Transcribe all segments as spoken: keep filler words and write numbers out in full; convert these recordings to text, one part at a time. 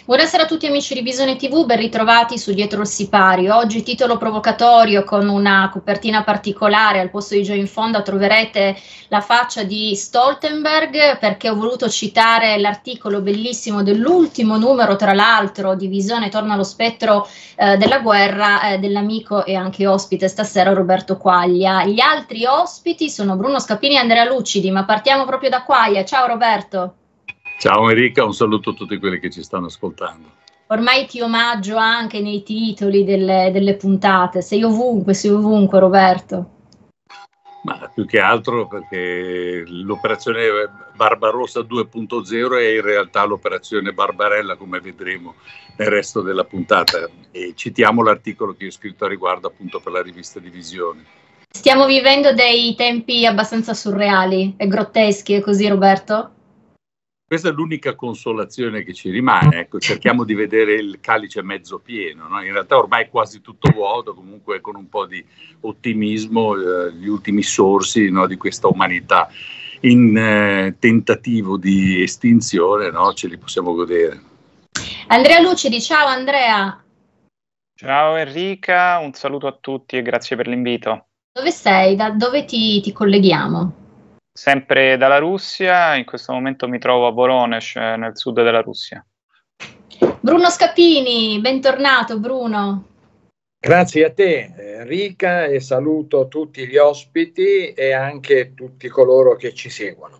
Buonasera a tutti amici di Visione tivù, ben ritrovati su Dietro il Sipario. Oggi titolo provocatorio con una copertina particolare, al posto di Joe in fondo troverete la faccia di Stoltenberg, perché ho voluto citare l'articolo bellissimo dell'ultimo numero, tra l'altro, di Visione torna allo spettro eh, della guerra, eh, dell'amico e anche ospite stasera Roberto Quaglia. Gli altri ospiti sono Bruno Scapini e Andrea Lucidi, ma partiamo proprio da Quaglia. Ciao Roberto. Ciao Enrica, un saluto a tutti quelli che ci stanno ascoltando. Ormai ti omaggio anche nei titoli delle, delle puntate, sei ovunque, sei ovunque Roberto. Ma più che altro perché l'operazione Barbarossa due punto zero è in realtà l'operazione Barbarella, come vedremo nel resto della puntata, e citiamo l'articolo che ho scritto a riguardo appunto per la rivista Divisione. Stiamo vivendo dei tempi abbastanza surreali e grotteschi, è così Roberto? Questa è l'unica consolazione che ci rimane, ecco, cerchiamo di vedere il calice mezzo pieno, no? In realtà ormai è quasi tutto vuoto, comunque con un po' di ottimismo, eh, gli ultimi sorsi, no, di questa umanità in eh, tentativo di estinzione, no, ce li possiamo godere. Andrea Lucidi, ciao Andrea. Ciao Enrica, un saluto a tutti e grazie per l'invito. Dove sei? Da dove ti, ti colleghiamo? Sempre dalla Russia, in questo momento mi trovo a Voronezh, nel sud della Russia. Bruno Scapini, bentornato Bruno. Grazie a te Enrica e saluto tutti gli ospiti e anche tutti coloro che ci seguono.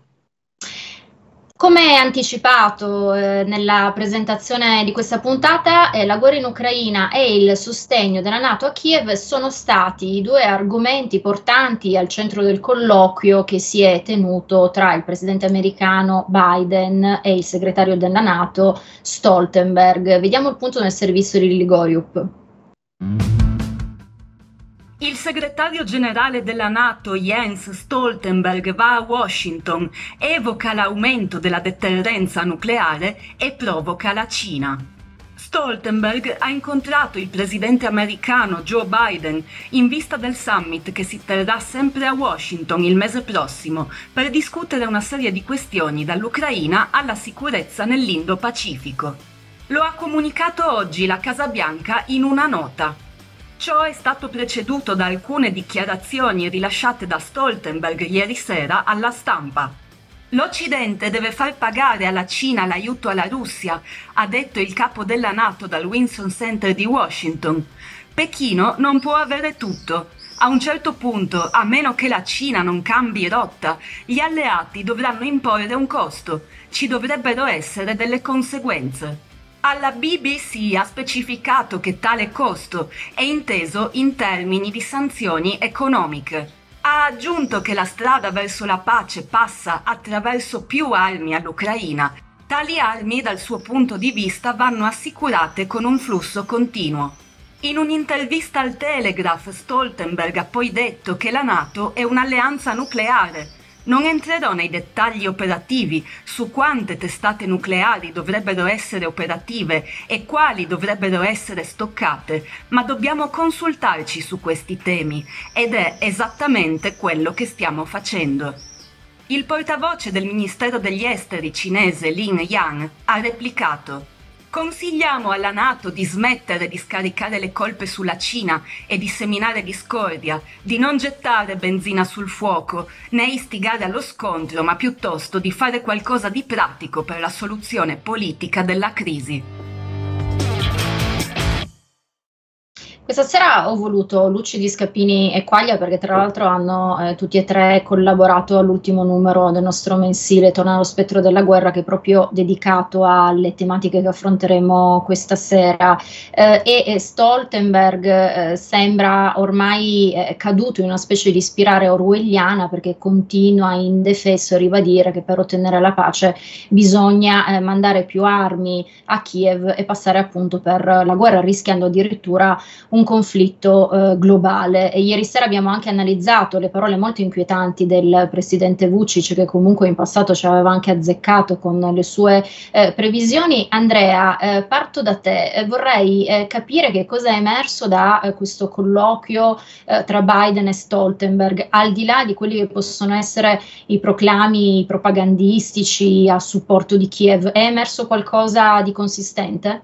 Come anticipato eh, nella presentazione di questa puntata, eh, la guerra in Ucraina e il sostegno della NATO a Kiev sono stati i due argomenti portanti al centro del colloquio che si è tenuto tra il presidente americano Biden e il segretario della NATO Stoltenberg. Vediamo il punto nel servizio di Ligoriup. Il segretario generale della NATO Jens Stoltenberg va a Washington, evoca l'aumento della deterrenza nucleare e provoca la Cina. Stoltenberg ha incontrato il presidente americano Joe Biden in vista del summit che si terrà sempre a Washington il mese prossimo per discutere una serie di questioni dall'Ucraina alla sicurezza nell'Indo-Pacifico. Lo ha comunicato oggi la Casa Bianca in una nota. Ciò è stato preceduto da alcune dichiarazioni rilasciate da Stoltenberg ieri sera alla stampa. L'Occidente deve far pagare alla Cina l'aiuto alla Russia, ha detto il capo della NATO dal Wilson Center di Washington. Pechino non può avere tutto. A un certo punto, a meno che la Cina non cambi rotta, gli alleati dovranno imporre un costo. Ci dovrebbero essere delle conseguenze. Alla B B C ha specificato che tale costo è inteso in termini di sanzioni economiche. Ha aggiunto che la strada verso la pace passa attraverso più armi all'Ucraina. Tali armi, dal suo punto di vista, vanno assicurate con un flusso continuo. In un'intervista al Telegraph, Stoltenberg ha poi detto che la NATO è un'alleanza nucleare. Non entrerò nei dettagli operativi su quante testate nucleari dovrebbero essere operative e quali dovrebbero essere stoccate, ma dobbiamo consultarci su questi temi ed è esattamente quello che stiamo facendo. Il portavoce del Ministero degli Esteri cinese Lin Yang ha replicato: consigliamo alla NATO di smettere di scaricare le colpe sulla Cina e di seminare discordia, di non gettare benzina sul fuoco né istigare allo scontro, ma piuttosto di fare qualcosa di pratico per la soluzione politica della crisi. Questa sera ho voluto Lucidi, Scapini e Quaglia perché tra l'altro hanno eh, tutti e tre collaborato all'ultimo numero del nostro mensile Torna allo spettro della guerra, che è proprio dedicato alle tematiche che affronteremo questa sera. Eh, e, e Stoltenberg eh, sembra ormai eh, caduto in una specie di spirale orwelliana, perché continua indefesso a ribadire che per ottenere la pace bisogna eh, mandare più armi a Kiev e passare appunto per la guerra, rischiando addirittura un un conflitto eh, globale. E ieri sera abbiamo anche analizzato le parole molto inquietanti del presidente Vučić, che comunque in passato ci aveva anche azzeccato con le sue eh, previsioni. Andrea, eh, parto da te, eh, vorrei eh, capire che cosa è emerso da eh, questo colloquio eh, tra Biden e Stoltenberg, al di là di quelli che possono essere i proclami propagandistici a supporto di Kiev. È emerso qualcosa di consistente?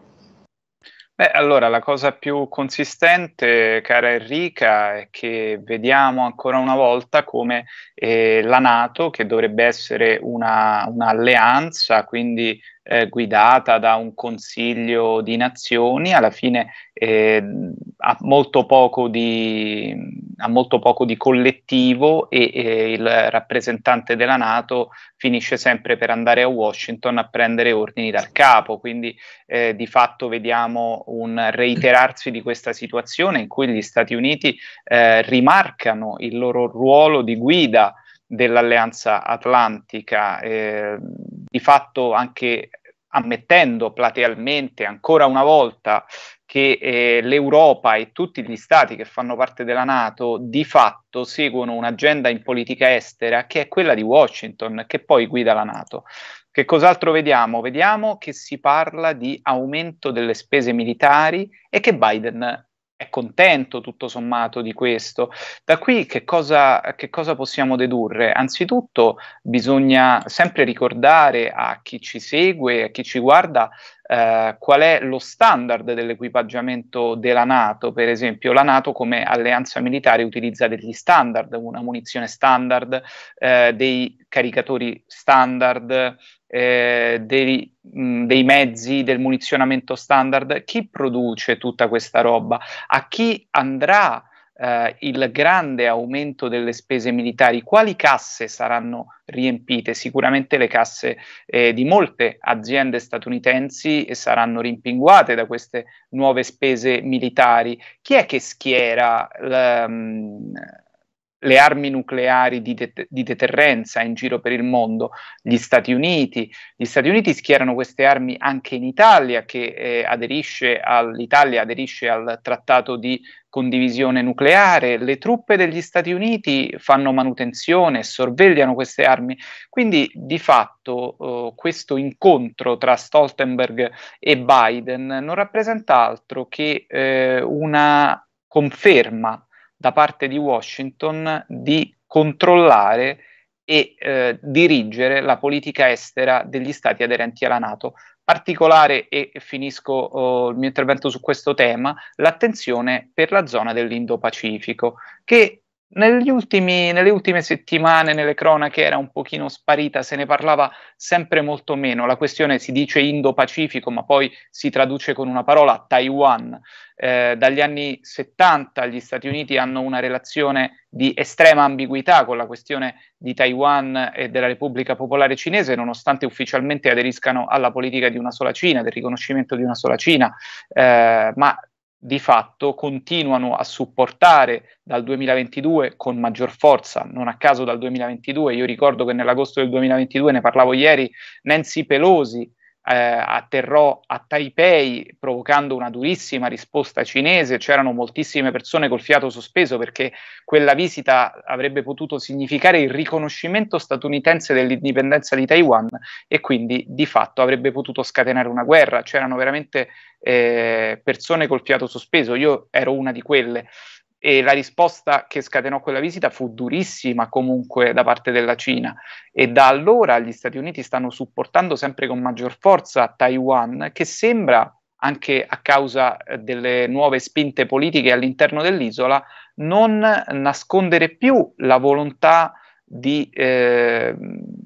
Beh, allora, la cosa più consistente, cara Enrica, è che vediamo ancora una volta come eh, la NATO, che dovrebbe essere una, un'alleanza, quindi eh, guidata da un consiglio di nazioni, alla fine eh, ha molto poco di, ha molto poco di collettivo e, e il rappresentante della NATO finisce sempre per andare a Washington a prendere ordini dal capo, quindi eh, di fatto vediamo un reiterarsi di questa situazione in cui gli Stati Uniti eh, rimarcano il loro ruolo di guida dell'Alleanza Atlantica, eh, di fatto anche ammettendo platealmente ancora una volta che eh, l'Europa e tutti gli stati che fanno parte della NATO di fatto seguono un'agenda in politica estera che è quella di Washington, che poi guida la NATO. Che cos'altro vediamo? Vediamo che si parla di aumento delle spese militari e che Biden è contento tutto sommato di questo. Da qui che cosa, che cosa possiamo dedurre? Anzitutto bisogna sempre ricordare a chi ci segue, a chi ci guarda, eh, qual è lo standard dell'equipaggiamento della NATO. Per esempio, la NATO come alleanza militare utilizza degli standard, una munizione standard, eh, dei caricatori standard, Eh, dei, mh, dei mezzi, del munizionamento standard. Chi produce tutta questa roba? A chi andrà eh, il grande aumento delle spese militari? Quali casse saranno riempite? Sicuramente le casse eh, di molte aziende statunitensi saranno rimpinguate da queste nuove spese militari. Chi è che schiera l, mh, le armi nucleari di, det- di deterrenza in giro per il mondo? Gli Stati Uniti. Gli Stati Uniti schierano queste armi anche in Italia, che eh, aderisce al, l'Italia aderisce al trattato di condivisione nucleare. Le truppe degli Stati Uniti fanno manutenzione, sorvegliano queste armi. Quindi di fatto eh, questo incontro tra Stoltenberg e Biden non rappresenta altro che eh, una conferma da parte di Washington di controllare e eh, dirigere la politica estera degli stati aderenti alla NATO. Particolare, e finisco oh, il mio intervento su questo tema, l'attenzione per la zona dell'Indo-Pacifico, che negli ultimi, nelle ultime settimane nelle cronache era un pochino sparita, se ne parlava sempre molto meno. La questione si dice Indo-Pacifico, ma poi si traduce con una parola, Taiwan. Eh, dagli anni settanta gli Stati Uniti hanno una relazione di estrema ambiguità con la questione di Taiwan e della Repubblica Popolare Cinese, nonostante ufficialmente aderiscano alla politica di una sola Cina, del riconoscimento di una sola Cina, eh, ma di fatto continuano a supportare dal duemilaventidue con maggior forza. Non a caso dal duemilaventidue, io ricordo che nell'agosto del duemilaventidue, ne parlavo ieri, Nancy Pelosi Eh, atterrò a Taipei provocando una durissima risposta cinese. C'erano moltissime persone col fiato sospeso perché quella visita avrebbe potuto significare il riconoscimento statunitense dell'indipendenza di Taiwan e quindi di fatto avrebbe potuto scatenare una guerra. C'erano veramente eh, persone col fiato sospeso, io ero una di quelle. E la risposta che scatenò quella visita fu durissima comunque da parte della Cina, e da allora gli Stati Uniti stanno supportando sempre con maggior forza Taiwan, che sembra, anche a causa delle nuove spinte politiche all'interno dell'isola, non nascondere più la volontà di eh,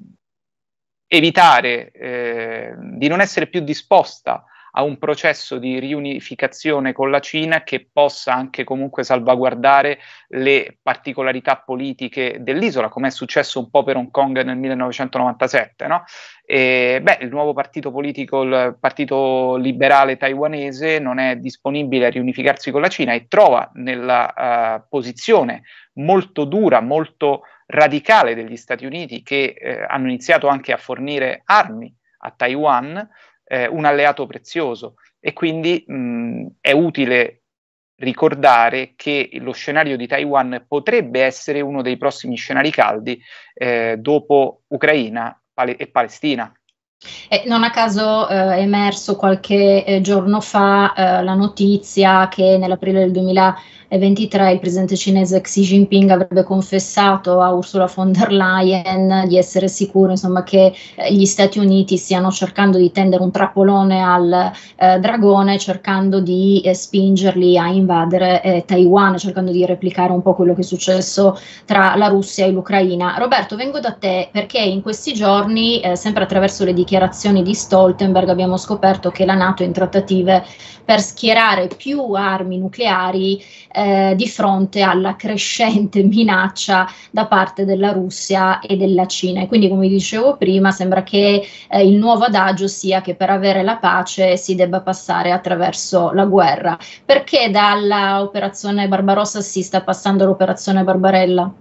evitare, eh, di non essere più disposta a un processo di riunificazione con la Cina che possa anche comunque salvaguardare le particolarità politiche dell'isola, come è successo un po' per Hong Kong nel millenovecentonovantasette, no? E, beh, il nuovo partito politico, il Partito Liberale Taiwanese, non è disponibile a riunificarsi con la Cina e trova nella uh, posizione molto dura, molto radicale degli Stati Uniti, che eh, hanno iniziato anche a fornire armi a Taiwan, un alleato prezioso, e quindi mh, è utile ricordare che lo scenario di Taiwan potrebbe essere uno dei prossimi scenari caldi eh, dopo Ucraina pale- e Palestina. Eh, non a caso eh, è emerso qualche eh, giorno fa eh, la notizia che nell'aprile del duemilaventitré il presidente cinese Xi Jinping avrebbe confessato a Ursula von der Leyen di essere sicuro, insomma, che eh, gli Stati Uniti stiano cercando di tendere un trappolone al eh, dragone, cercando di eh, spingerli a invadere eh, Taiwan, cercando di replicare un po' quello che è successo tra la Russia e l'Ucraina. Roberto, vengo da te perché in questi giorni, eh, sempre attraverso le dichiarazioni di Stoltenberg, abbiamo scoperto che la NATO è in trattative per schierare più armi nucleari eh, di fronte alla crescente minaccia da parte della Russia e della Cina. E quindi, come dicevo prima, sembra che eh, il nuovo adagio sia che per avere la pace si debba passare attraverso la guerra. Perché dalla operazione Barbarossa si sta passando all'operazione Barbarella?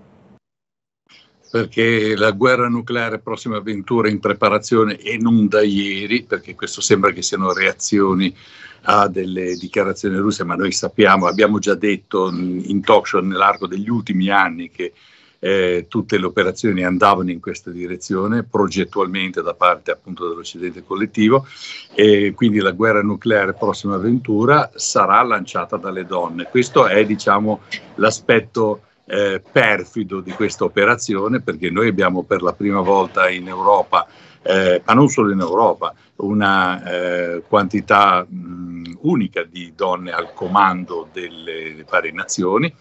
Perché la guerra nucleare prossima avventura è in preparazione e non da ieri, perché questo sembra che siano reazioni a delle dichiarazioni russe, ma noi sappiamo, abbiamo già detto in talk show nell'arco degli ultimi anni che eh, tutte le operazioni andavano in questa direzione, progettualmente da parte appunto dell'Occidente collettivo, e quindi la guerra nucleare prossima avventura sarà lanciata dalle donne. Questo è, diciamo, l'aspetto Eh, perfido di questa operazione, perché noi abbiamo per la prima volta in Europa, eh, ma non solo in Europa, una eh, quantità mh, unica di donne al comando delle varie nazioni,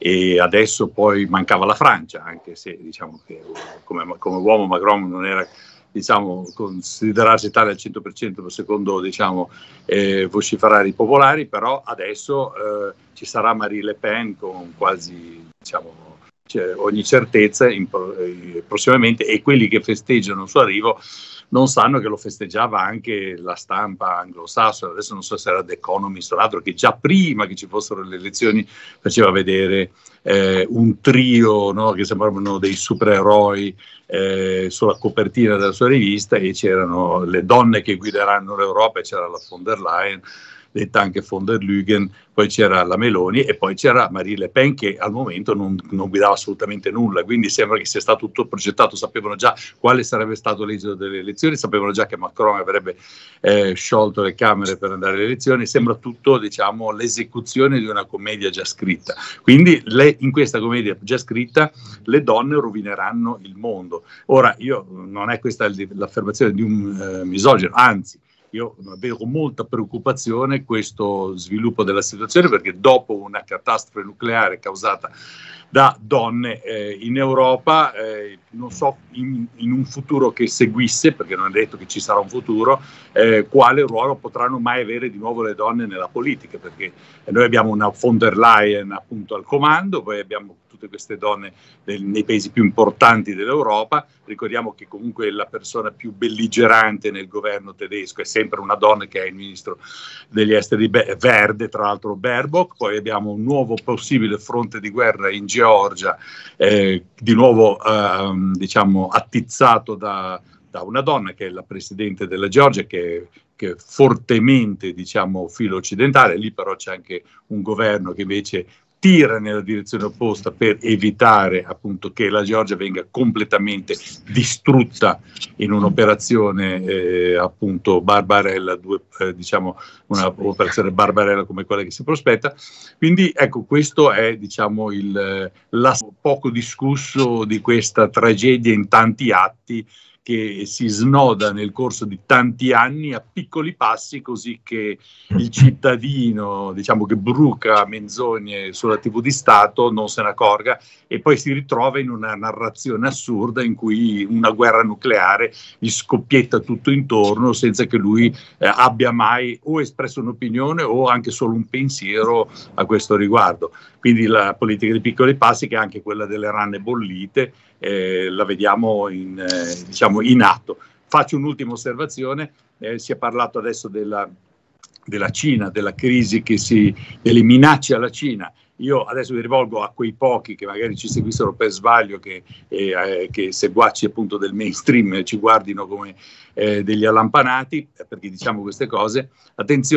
e adesso poi mancava la Francia, anche se diciamo che come, come uomo Macron non era, diciamo, considerarsi tale al cento per cento secondo, diciamo, eh, vociferari popolari, però adesso eh, ci sarà Marie Le Pen con quasi, diciamo, cioè, ogni certezza in, eh, prossimamente, e quelli che festeggiano il suo arrivo non sanno che lo festeggiava anche la stampa anglosassone. Adesso non so se era The Economist o l'altro, che già prima che ci fossero le elezioni faceva vedere eh, un trio, no, che sembravano dei supereroi eh, sulla copertina della sua rivista, e c'erano le donne che guideranno l'Europa, e c'era la von der Leyen, detta anche von der Leyen, poi c'era la Meloni e poi c'era Marie Le Pen, che al momento non, non guidava assolutamente nulla, quindi sembra che sia stato tutto progettato. Sapevano già quale sarebbe stato l'esito delle elezioni, sapevano già che Macron avrebbe eh, sciolto le Camere per andare alle elezioni, sembra tutto, diciamo, l'esecuzione di una commedia già scritta. Quindi le, in questa commedia già scritta le donne rovineranno il mondo. Ora, io non è questa l'affermazione di un eh, misogino, anzi, io vedo con molta preoccupazione questo sviluppo della situazione, perché dopo una catastrofe nucleare causata da donne eh, in Europa, eh, non so in, in un futuro che seguisse, perché non è detto che ci sarà un futuro, eh, quale ruolo potranno mai avere di nuovo le donne nella politica, perché noi abbiamo una von der Leyen appunto al comando, poi abbiamo tutte queste donne del, nei paesi più importanti dell'Europa. Ricordiamo che comunque la persona più belligerante nel governo tedesco è sempre una donna, che è il ministro degli esteri verde, tra l'altro Baerbock. Poi abbiamo un nuovo possibile fronte di guerra in Georgia, eh, di nuovo eh, diciamo attizzato da, da una donna che è la presidente della Georgia, che, che è fortemente, diciamo, filo occidentale. Lì però c'è anche un governo che invece tira nella direzione opposta per evitare appunto che la Georgia venga completamente distrutta in un'operazione eh, appunto Barbarella, due, eh, diciamo un'operazione Barbarella come quella che si prospetta. Quindi ecco, questo è, diciamo, il la, poco discusso di questa tragedia in tanti atti, che si snoda nel corso di tanti anni a piccoli passi, così che il cittadino, diciamo, che bruca menzogne sulla tivù di Stato non se ne accorga, e poi si ritrova in una narrazione assurda in cui una guerra nucleare gli scoppietta tutto intorno senza che lui eh, abbia mai o espresso un'opinione o anche solo un pensiero a questo riguardo. Quindi la politica dei piccoli passi, che è anche quella delle ranne bollite, eh, la vediamo in, eh, diciamo in atto. Faccio un'ultima osservazione, eh, si è parlato adesso della, della Cina, della crisi che si, delle minacce alla Cina. Io adesso mi rivolgo a quei pochi che magari ci seguissero per sbaglio, che, eh, che seguaci appunto del mainstream ci guardino come eh, degli allampanati, perché diciamo queste cose. Attenzione,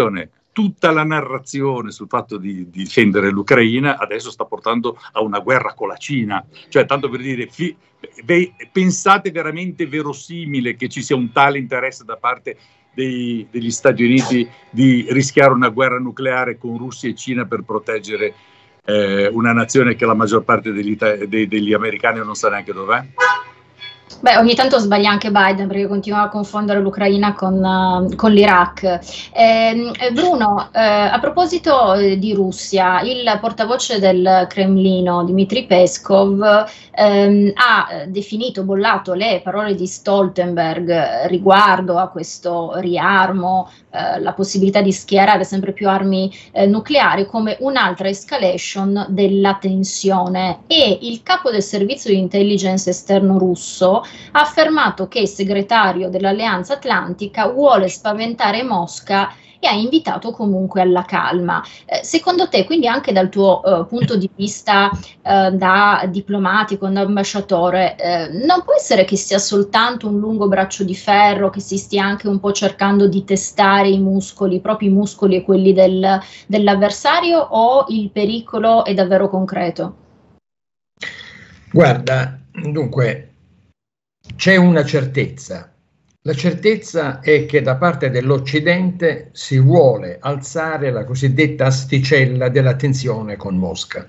tutta la narrazione sul fatto di, di difendere l'Ucraina adesso sta portando a una guerra con la Cina. Cioè, tanto per dire, fi, beh, pensate veramente verosimile che ci sia un tale interesse da parte dei, degli Stati Uniti di rischiare una guerra nucleare con Russia e Cina per proteggere eh, una nazione che la maggior parte degli, dei, degli americani non sa neanche dov'è? Beh, ogni tanto sbaglia anche Biden perché continua a confondere l'Ucraina con, uh, con l'Iraq. Eh, Bruno, eh, a proposito di Russia, il portavoce del Cremlino, Dmitry Peskov, ehm, ha definito, bollato le parole di Stoltenberg riguardo a questo riarmo, eh, la possibilità di schierare sempre più armi eh, nucleari come un'altra escalation della tensione, e il capo del servizio di intelligence esterno russo ha affermato che il segretario dell'Alleanza Atlantica vuole spaventare Mosca e ha invitato comunque alla calma. Eh, secondo te, quindi anche dal tuo eh, punto di vista eh, da diplomatico, da ambasciatore, eh, non può essere che sia soltanto un lungo braccio di ferro, che si stia anche un po' cercando di testare i muscoli, i propri muscoli e quelli del, dell'avversario, o il pericolo è davvero concreto? Guarda, dunque, c'è una certezza. La certezza è che da parte dell'Occidente si vuole alzare la cosiddetta asticella della tensione con Mosca.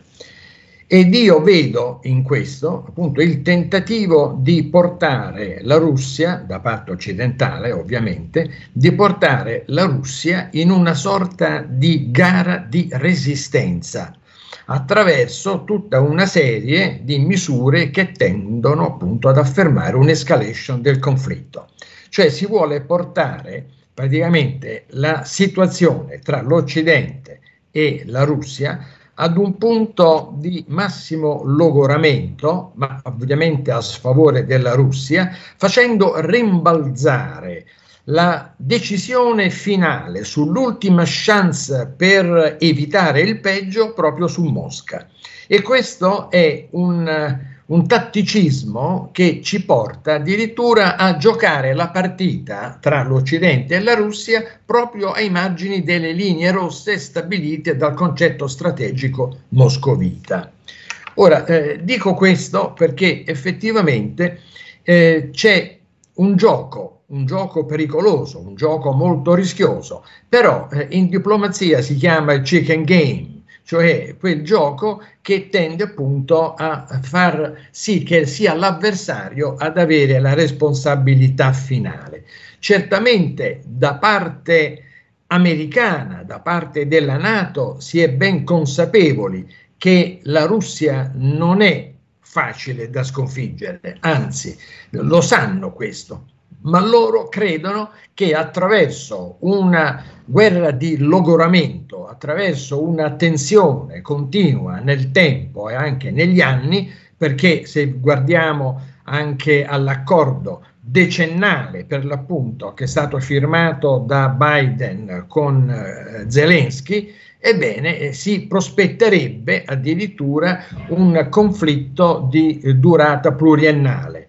Ed io vedo in questo appunto il tentativo di portare la Russia, da parte occidentale ovviamente, di portare la Russia in una sorta di gara di resistenza, attraverso tutta una serie di misure che tendono appunto ad affermare un'escalation del conflitto. Cioè si vuole portare praticamente la situazione tra l'Occidente e la Russia ad un punto di massimo logoramento, ma ovviamente a sfavore della Russia, facendo rimbalzare la decisione finale sull'ultima chance per evitare il peggio proprio su Mosca. E questo è un, un tatticismo che ci porta addirittura a giocare la partita tra l'Occidente e la Russia proprio ai margini delle linee rosse stabilite dal concetto strategico moscovita. Ora, eh, dico questo perché effettivamente eh, c'è un gioco un gioco pericoloso, un gioco molto rischioso, però eh, in diplomazia si chiama il chicken game, cioè quel gioco che tende appunto a far sì che sia l'avversario ad avere la responsabilità finale. Certamente da parte americana, da parte della NATO, si è ben consapevoli che la Russia non è facile da sconfiggere, anzi lo sanno questo. Ma loro credono che attraverso una guerra di logoramento, attraverso una tensione continua nel tempo e anche negli anni, perché se guardiamo anche all'accordo decennale per l'appunto che è stato firmato da Biden con eh, Zelensky, ebbene eh, si prospetterebbe addirittura un conflitto di eh, durata pluriennale,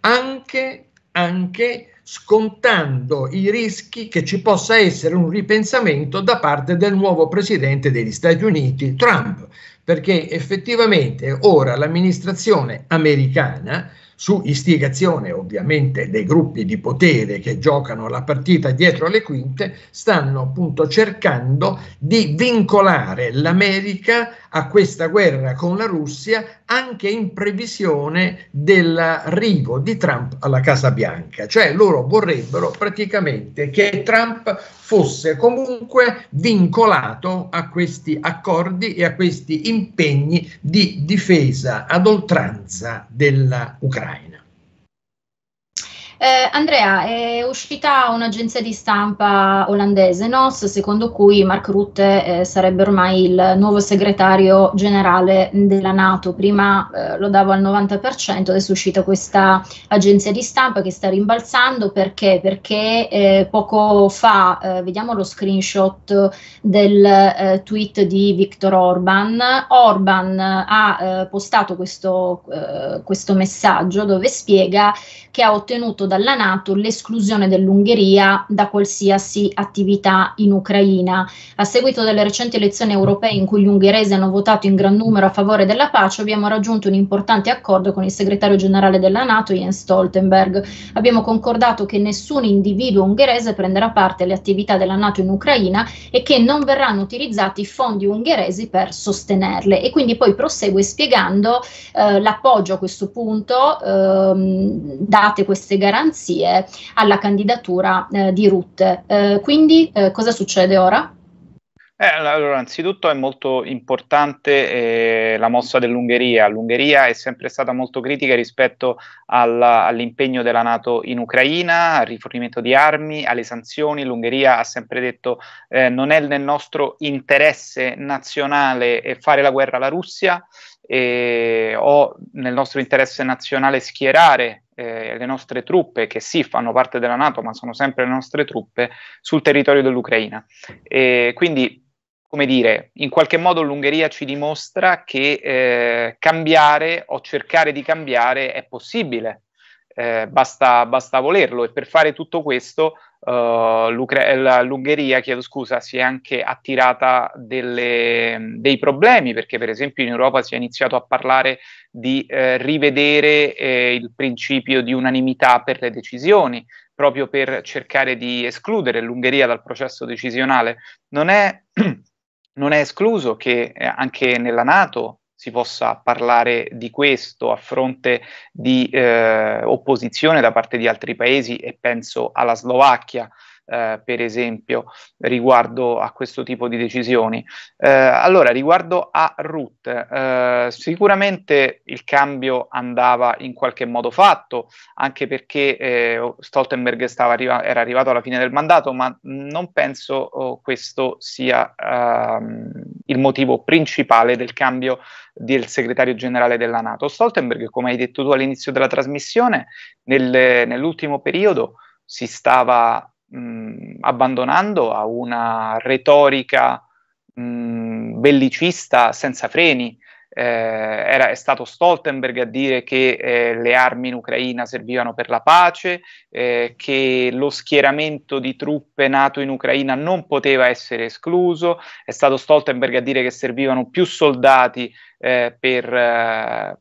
anche anche scontando i rischi che ci possa essere un ripensamento da parte del nuovo presidente degli Stati Uniti, Trump, perché effettivamente ora l'amministrazione americana, su istigazione ovviamente dei gruppi di potere che giocano la partita dietro le quinte, stanno appunto cercando di vincolare l'America a questa guerra con la Russia, anche in previsione dell'arrivo di Trump alla Casa Bianca. Cioè loro vorrebbero praticamente che Trump fosse comunque vincolato a questi accordi e a questi impegni di difesa ad oltranza dell'Ucraina. Eh, Andrea, è uscita un'agenzia di stampa olandese, N O S, secondo cui Mark Rutte eh, sarebbe ormai il nuovo segretario generale della NATO. Prima eh, lo davo al novanta per cento, adesso è uscita questa agenzia di stampa che sta rimbalzando. Perché? Perché eh, poco fa, eh, vediamo lo screenshot del eh, tweet di Viktor Orban. Orban ha eh, postato questo, eh, questo messaggio dove spiega che ha ottenuto dalla NATO l'esclusione dell'Ungheria da qualsiasi attività in Ucraina. A seguito delle recenti elezioni europee in cui gli ungheresi hanno votato in gran numero a favore della pace, abbiamo raggiunto un importante accordo con il segretario generale della NATO, Jens Stoltenberg. Abbiamo concordato che nessun individuo ungherese prenderà parte alle attività della NATO in Ucraina e che non verranno utilizzati fondi ungheresi per sostenerle. E quindi poi prosegue spiegando eh, l'appoggio a questo punto, ehm, date queste garanzie, alla candidatura eh, di Rutte. Eh, quindi eh, cosa succede ora? Eh, allora, anzitutto è molto importante eh, la mossa dell'Ungheria. L'Ungheria è sempre stata molto critica rispetto alla, all'impegno della NATO in Ucraina, al rifornimento di armi, alle sanzioni. L'Ungheria ha sempre detto eh, non è nel nostro interesse nazionale eh, fare la guerra alla Russia, eh, o nel nostro interesse nazionale schierare eh, le nostre truppe, che sì fanno parte della NATO ma sono sempre le nostre truppe, sul territorio dell'Ucraina. E quindi, come dire, in qualche modo l'Ungheria ci dimostra che eh, cambiare o cercare di cambiare è possibile, eh, basta, basta volerlo, e per fare tutto questo uh, l'Ungheria, chiedo scusa, si è anche attirata delle, dei problemi, perché per esempio in Europa si è iniziato a parlare di eh, rivedere eh, il principio di unanimità per le decisioni, proprio per cercare di escludere l'Ungheria dal processo decisionale. Non è Non è escluso che eh, anche nella NATO si possa parlare di questo a fronte di eh, opposizione da parte di altri paesi, e penso alla Slovacchia, eh, per esempio, riguardo a questo tipo di decisioni. Eh, allora, riguardo a Rutte, eh, sicuramente il cambio andava in qualche modo fatto, anche perché eh, Stoltenberg stava arriva- era arrivato alla fine del mandato, ma non penso oh, questo sia uh, il motivo principale del cambio del segretario generale della NATO. Stoltenberg, come hai detto tu all'inizio della trasmissione, nel, nell'ultimo periodo si stava mh, abbandonando a una retorica mh, bellicista senza freni. Eh, era, è stato Stoltenberg a dire che eh, le armi in Ucraina servivano per la pace, eh, che lo schieramento di truppe NATO in Ucraina non poteva essere escluso. È stato Stoltenberg a dire che servivano più soldati eh, per, eh,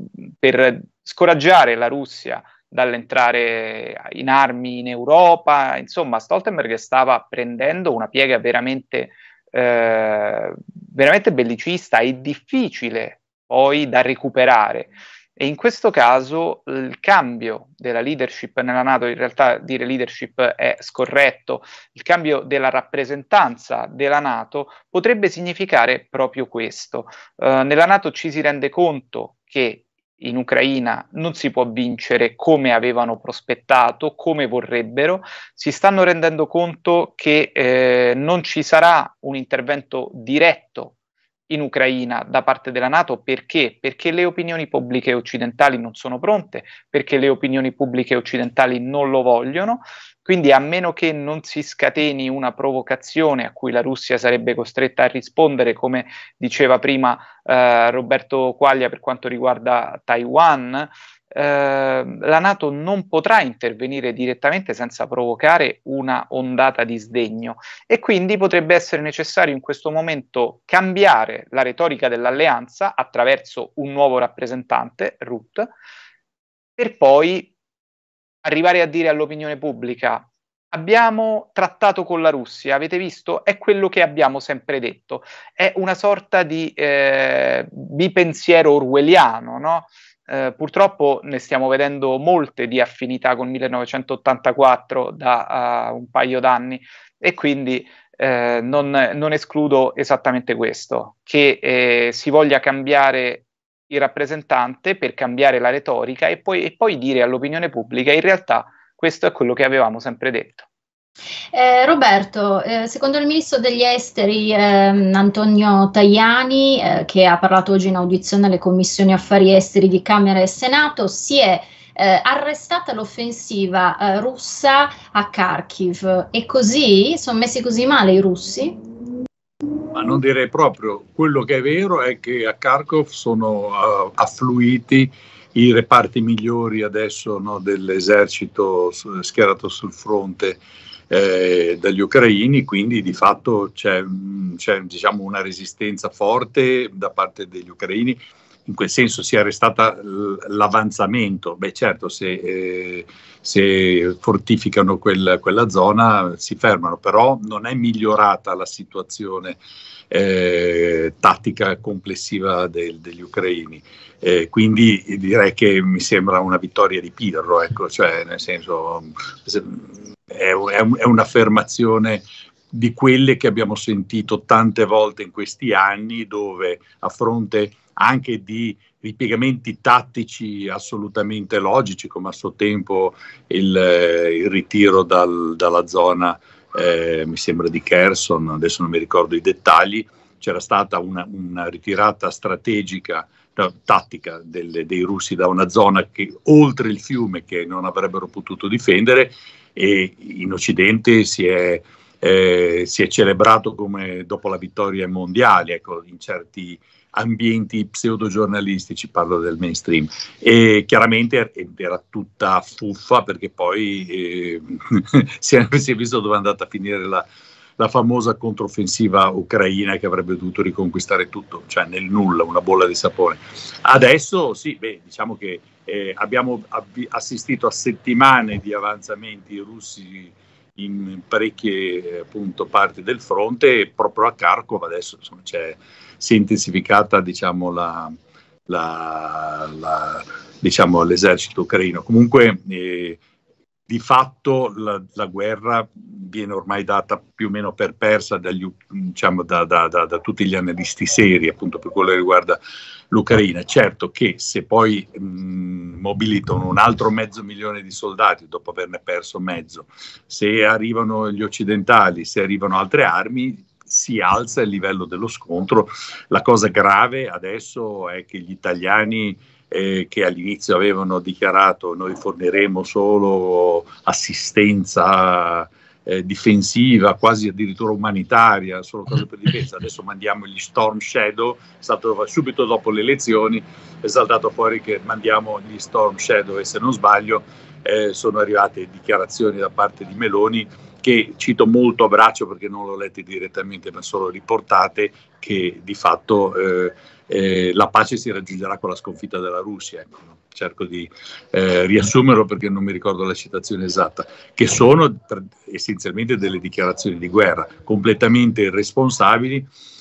per scoraggiare la Russia dall'entrare in armi in Europa. Insomma, Stoltenberg stava prendendo una piega veramente Eh, veramente bellicista e difficile poi da recuperare, e in questo caso il cambio della leadership nella NATO, in realtà dire leadership è scorretto, il cambio della rappresentanza della NATO potrebbe significare proprio questo. Uh, nella NATO ci si rende conto che in Ucraina non si può vincere come avevano prospettato, come vorrebbero. Si stanno rendendo conto che eh, non ci sarà un intervento diretto in Ucraina da parte della NATO. Perché? Perché le opinioni pubbliche occidentali non sono pronte, perché le opinioni pubbliche occidentali non lo vogliono. Quindi, a meno che non si scateni una provocazione a cui la Russia sarebbe costretta a rispondere, come diceva prima eh, Roberto Quaglia per quanto riguarda Taiwan, eh, la NATO non potrà intervenire direttamente senza provocare una ondata di sdegno, e quindi potrebbe essere necessario in questo momento cambiare la retorica dell'alleanza attraverso un nuovo rappresentante, Rutte, per poi arrivare a dire all'opinione pubblica: abbiamo trattato con la Russia, avete visto? È quello che abbiamo sempre detto. È una sorta di eh, bipensiero orwelliano, no? Eh, purtroppo ne stiamo vedendo molte di affinità con millenovecentottantaquattro da uh, un paio d'anni, e quindi eh, non, non escludo esattamente questo, che eh, si voglia cambiare il rappresentante per cambiare la retorica e poi, e poi dire all'opinione pubblica: in realtà questo è quello che avevamo sempre detto. Eh, Roberto, eh, secondo il ministro degli esteri eh, Antonio Tajani, eh, che ha parlato oggi in audizione alle commissioni affari esteri di Camera e Senato, si è eh, arrestata l'offensiva eh, russa a Kharkiv. E così sono messi così male i russi? Ma non direi proprio. Quello che è vero è che a Kharkov sono uh, affluiti i reparti migliori adesso, no, dell'esercito schierato sul fronte eh, dagli ucraini, quindi di fatto c'è, c'è diciamo, una resistenza forte da parte degli ucraini. In quel senso si è arrestata l'avanzamento. Beh, certo, se, eh, se fortificano quel, quella zona si fermano, però non è migliorata la situazione eh, tattica complessiva del, degli ucraini. Eh, quindi direi che mi sembra una vittoria di Pirro, ecco, cioè nel senso è, è un'affermazione di quelle che abbiamo sentito tante volte in questi anni, dove a fronte anche di ripiegamenti tattici assolutamente logici, come a suo tempo il, il ritiro dal, dalla zona, eh, mi sembra di Kherson, adesso non mi ricordo i dettagli, c'era stata una, una ritirata strategica, no, tattica delle, dei russi da una zona che oltre il fiume che non avrebbero potuto difendere, e in Occidente si è, eh, si è celebrato come dopo la vittoria mondiale, ecco, in certi ambienti pseudogiornalistici, parlo del mainstream, e chiaramente era tutta fuffa, perché poi eh, si, è, si è visto dove è andata a finire la, la famosa controffensiva ucraina, che avrebbe dovuto riconquistare tutto, cioè nel nulla, una bolla di sapone. Adesso sì, beh, diciamo che eh, abbiamo assistito a settimane di avanzamenti russi in parecchie appunto parti del fronte, e proprio a Kharkov adesso insomma, c'è, si è intensificata diciamo, la, la, la, diciamo, l'esercito ucraino. Comunque eh, di fatto la, la guerra viene ormai data più o meno per persa dagli, diciamo, da, da, da, da tutti gli analisti seri, appunto per quello che riguarda l'Ucraina. Certo che se poi mh, mobilitano un altro mezzo milione di soldati dopo averne perso mezzo, se arrivano gli occidentali, se arrivano altre armi, si alza il livello dello scontro. La cosa grave adesso è che gli italiani eh, che all'inizio avevano dichiarato noi forniremo solo assistenza Eh, difensiva, quasi addirittura umanitaria, solo cose per difesa, adesso mandiamo gli Storm Shadow, è stato subito dopo le elezioni, è saltato fuori che mandiamo gli Storm Shadow, e se non sbaglio eh, sono arrivate dichiarazioni da parte di Meloni, che cito molto a braccio perché non l'ho lette direttamente ma solo riportate, che di fatto eh, eh, la pace si raggiungerà con la sconfitta della Russia, ecco, no? Cerco di eh, riassumerlo perché non mi ricordo la citazione esatta, che sono tra, essenzialmente delle dichiarazioni di guerra completamente irresponsabili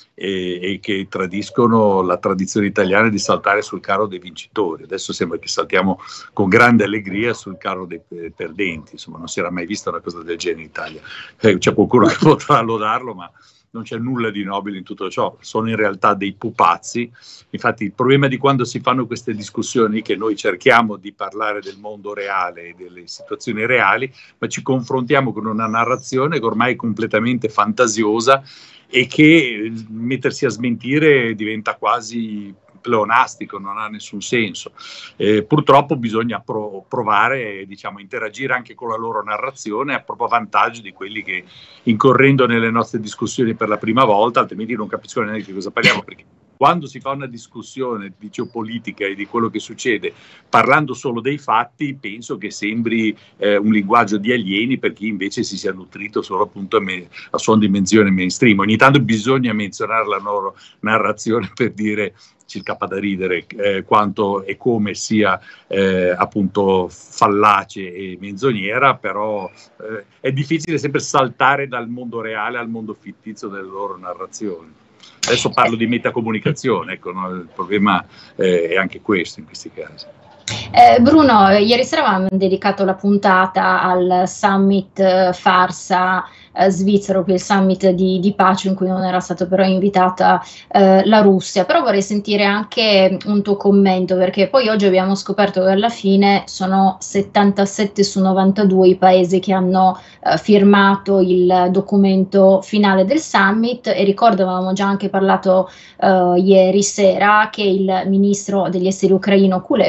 e, e che tradiscono la tradizione italiana di saltare sul carro dei vincitori. Adesso sembra che saltiamo con grande allegria sul carro dei perdenti, insomma non si era mai vista una cosa del genere in Italia. Eh, c'è qualcuno che potrà lodarlo, ma non c'è nulla di nobile in tutto ciò, sono in realtà dei pupazzi. Infatti il problema di quando si fanno queste discussioni è che noi cerchiamo di parlare del mondo reale e delle situazioni reali, ma ci confrontiamo con una narrazione che ormai è completamente fantasiosa e che mettersi a smentire diventa quasi pleonastico, non ha nessun senso. Eh, purtroppo bisogna pro- provare, diciamo, interagire anche con la loro narrazione a proprio vantaggio di quelli che, incorrendo nelle nostre discussioni per la prima volta, altrimenti non capiscono neanche di cosa parliamo, perché quando si fa una discussione di geopolitica e di quello che succede parlando solo dei fatti, penso che sembri eh, un linguaggio di alieni per chi invece si sia nutrito solo appunto a, me- a sua dimensione mainstream. Ogni tanto bisogna menzionare la loro narrazione per dire circa da ridere eh, quanto e come sia eh, appunto fallace e menzognera, però eh, è difficile sempre saltare dal mondo reale al mondo fittizio delle loro narrazioni. Adesso parlo di metacomunicazione, ecco, no? Il problema eh, è anche questo in questi casi. Eh, Bruno, ieri sera avevamo dedicato la puntata al summit eh, farsa eh, svizzero, il summit di, di pace, in cui non era stata però invitata eh, la Russia, però vorrei sentire anche un tuo commento, perché poi oggi abbiamo scoperto che alla fine sono settantasette su novantadue i paesi che hanno eh, firmato il documento finale del summit, e ricordo avevamo già anche parlato eh, ieri sera che il ministro degli esteri ucraino Kuleba comunque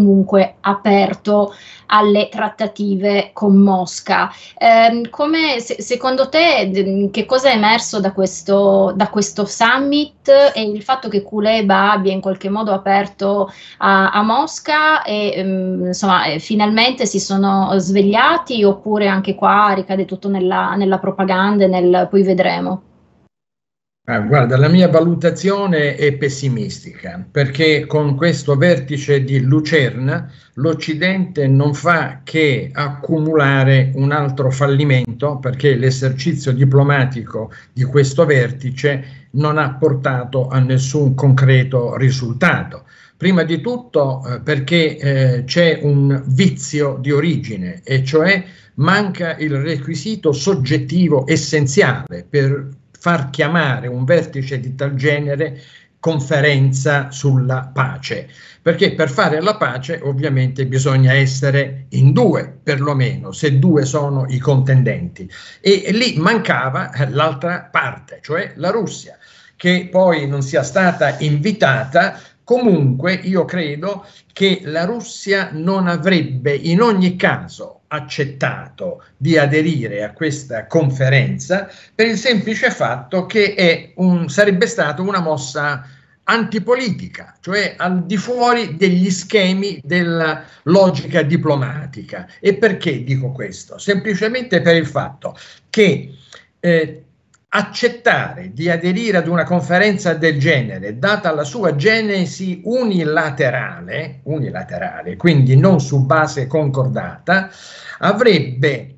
comunque aperto alle trattative con Mosca. Eh, come, se, secondo te, che cosa è emerso da questo, da questo summit e il fatto che Kuleba abbia in qualche modo aperto a, a Mosca e um, insomma eh, finalmente si sono svegliati, oppure anche qua ricade tutto nella, nella propaganda e nel poi vedremo? Ah, guarda, la mia valutazione è pessimistica, perché con questo vertice di Lucerna l'Occidente non fa che accumulare un altro fallimento, perché l'esercizio diplomatico di questo vertice non ha portato a nessun concreto risultato. Prima di tutto eh, perché eh, c'è un vizio di origine, e cioè manca il requisito soggettivo essenziale per far chiamare un vertice di tal genere conferenza sulla pace, perché per fare la pace ovviamente bisogna essere in due, perlomeno, se due sono i contendenti, e, e lì mancava l'altra parte, cioè la Russia, che poi non sia stata invitata. Comunque io credo che la Russia non avrebbe in ogni caso accettato di aderire a questa conferenza per il semplice fatto che è un, sarebbe stata una mossa antipolitica, cioè al di fuori degli schemi della logica diplomatica. E perché dico questo? Semplicemente per il fatto che eh, accettare di aderire ad una conferenza del genere, data la sua genesi unilaterale, unilaterale, quindi non su base concordata, avrebbe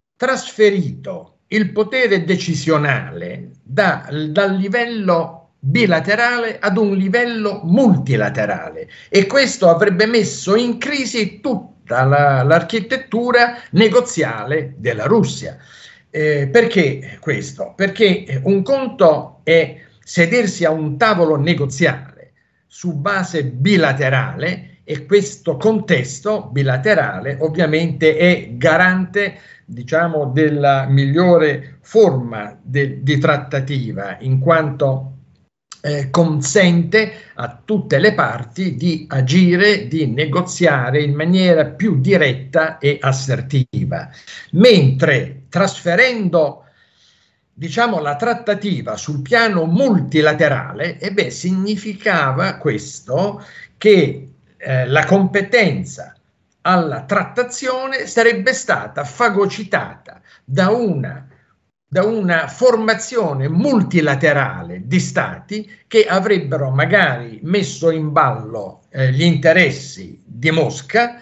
trasferito il potere decisionale da, dal livello bilaterale ad un livello multilaterale, e questo avrebbe messo in crisi tutta la, l'architettura negoziale della Russia. Eh, perché questo? Perché un conto è sedersi a un tavolo negoziale su base bilaterale, e questo contesto bilaterale ovviamente è garante, diciamo, della migliore forma de, di trattativa, in quanto eh, consente a tutte le parti di agire, di negoziare in maniera più diretta e assertiva, mentre trasferendo, diciamo, la trattativa sul piano multilaterale, e beh, significava questo che eh, la competenza alla trattazione sarebbe stata fagocitata da una, da una formazione multilaterale di stati che avrebbero magari messo in ballo eh, gli interessi di Mosca,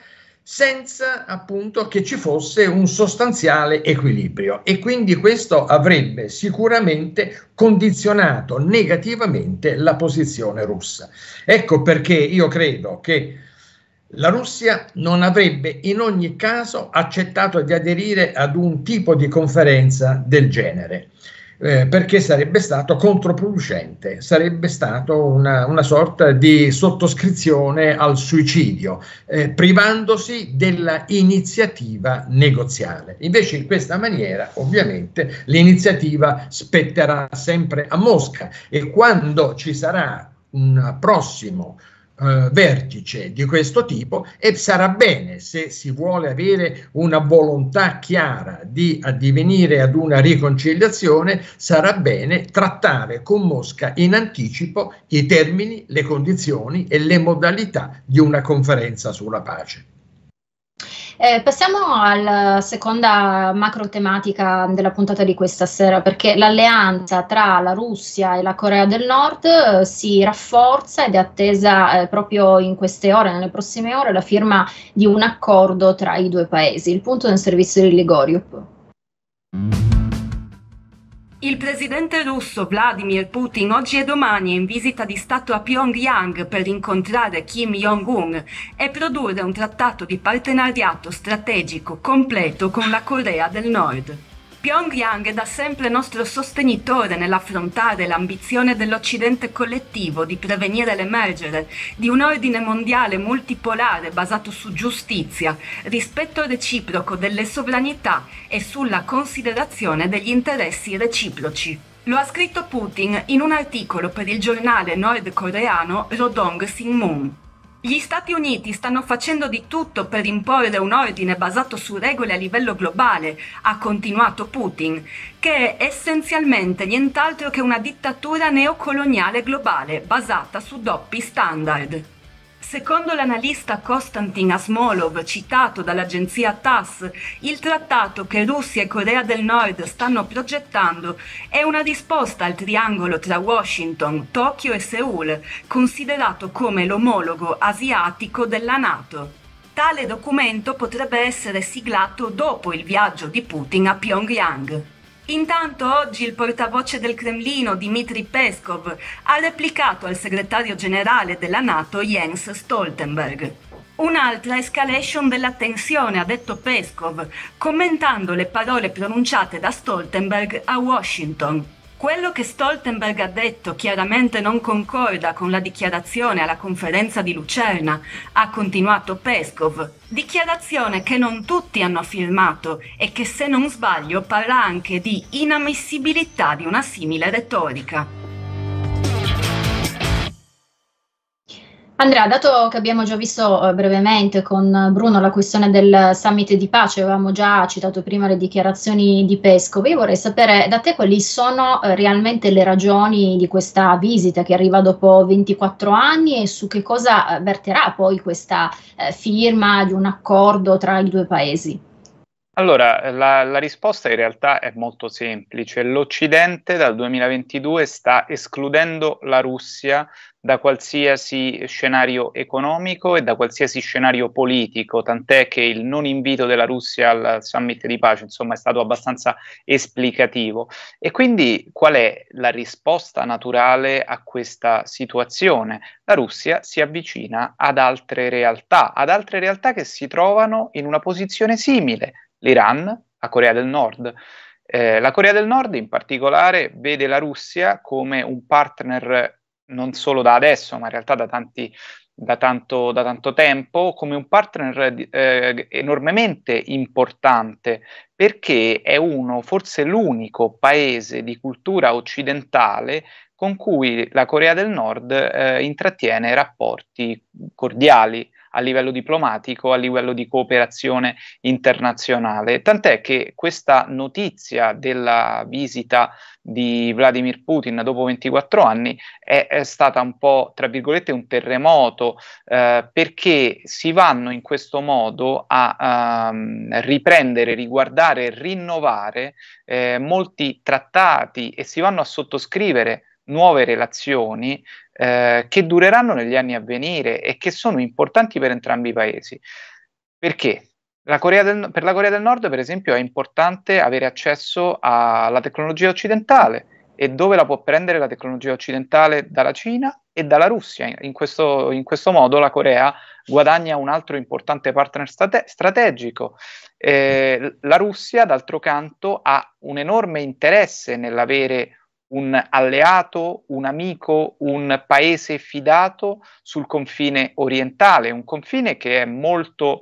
senza appunto che ci fosse un sostanziale equilibrio, e quindi questo avrebbe sicuramente condizionato negativamente la posizione russa. Ecco perché io credo che la Russia non avrebbe in ogni caso accettato di aderire ad un tipo di conferenza del genere, eh, perché sarebbe stato controproducente, sarebbe stato una, una sorta di sottoscrizione al suicidio, eh, privandosi della iniziativa negoziale. Invece in questa maniera ovviamente l'iniziativa spetterà sempre a Mosca, e quando ci sarà un prossimo Uh, vertice di questo tipo, e sarà bene, se si vuole avere una volontà chiara di addivenire ad una riconciliazione, sarà bene trattare con Mosca in anticipo i termini, le condizioni e le modalità di una conferenza sulla pace. Eh, passiamo alla seconda macro tematica della puntata di questa sera, perché l'alleanza tra la Russia e la Corea del Nord eh, si rafforza, ed è attesa eh, proprio in queste ore, nelle prossime ore, la firma di un accordo tra i due paesi. Il punto nel servizio di Ligoriup. Il presidente russo Vladimir Putin oggi e domani è in visita di Stato a Pyongyang per incontrare Kim Jong-un e produrre un trattato di partenariato strategico completo con la Corea del Nord. Pyongyang è da sempre nostro sostenitore nell'affrontare l'ambizione dell'Occidente collettivo di prevenire l'emergere di un ordine mondiale multipolare basato su giustizia, rispetto reciproco delle sovranità e sulla considerazione degli interessi reciproci. Lo ha scritto Putin in un articolo per il giornale nordcoreano Rodong Sinmun. Gli Stati Uniti stanno facendo di tutto per imporre un ordine basato su regole a livello globale, ha continuato Putin, che è essenzialmente nient'altro che una dittatura neocoloniale globale basata su doppi standard. Secondo l'analista Konstantin Asmolov, citato dall'agenzia TASS, il trattato che Russia e Corea del Nord stanno progettando è una risposta al triangolo tra Washington, Tokyo e Seul, considerato come l'omologo asiatico della NATO. Tale documento potrebbe essere siglato dopo il viaggio di Putin a Pyongyang. Intanto oggi il portavoce del Cremlino, Dmitry Peskov, ha replicato al segretario generale della NATO Jens Stoltenberg. Un'altra escalation della tensione, ha detto Peskov, commentando le parole pronunciate da Stoltenberg a Washington. Quello che Stoltenberg ha detto chiaramente non concorda con la dichiarazione alla conferenza di Lucerna, ha continuato Peskov. Dichiarazione che non tutti hanno firmato e che, se non sbaglio, parla anche di inammissibilità di una simile retorica. Andrea, dato che abbiamo già visto eh, brevemente con Bruno la questione del summit di pace, avevamo già citato prima le dichiarazioni di Peskov, io vorrei sapere da te quali sono eh, realmente le ragioni di questa visita che arriva dopo ventiquattro anni e su che cosa verterà poi questa eh, firma di un accordo tra i due paesi. Allora, la, la risposta in realtà è molto semplice. L'Occidente dal duemilaventidue sta escludendo la Russia da qualsiasi scenario economico e da qualsiasi scenario politico, tant'è che il non invito della Russia al summit di pace, insomma, è stato abbastanza esplicativo. E quindi qual è la risposta naturale a questa situazione? La Russia si avvicina ad altre realtà, ad altre realtà che si trovano in una posizione simile. L'Iran, la Corea del Nord. Eh, la Corea del Nord in particolare vede la Russia come un partner non solo da adesso, ma in realtà da, tanti, da, tanto, da tanto tempo, come un partner eh, enormemente importante, perché è uno, forse l'unico paese di cultura occidentale con cui la Corea del Nord eh, intrattiene rapporti cordiali a livello diplomatico, a livello di cooperazione internazionale. Tant'è che questa notizia della visita di Vladimir Putin dopo ventiquattro anni è, è stata un po', tra virgolette, un terremoto, eh, perché si vanno in questo modo a um, riprendere, riguardare, rinnovare eh, molti trattati e si vanno a sottoscrivere nuove relazioni eh, che dureranno negli anni a venire e che sono importanti per entrambi i paesi. Perché? La Corea del, per la Corea del Nord, per esempio, è importante avere accesso alla tecnologia occidentale. E dove la può prendere la tecnologia occidentale? Dalla Cina e dalla Russia. In questo, in questo modo la Corea guadagna un altro importante partner strate- strategico. Eh, la Russia, d'altro canto, ha un enorme interesse nell'avere un alleato, un amico, un paese fidato sul confine orientale, un confine che è molto,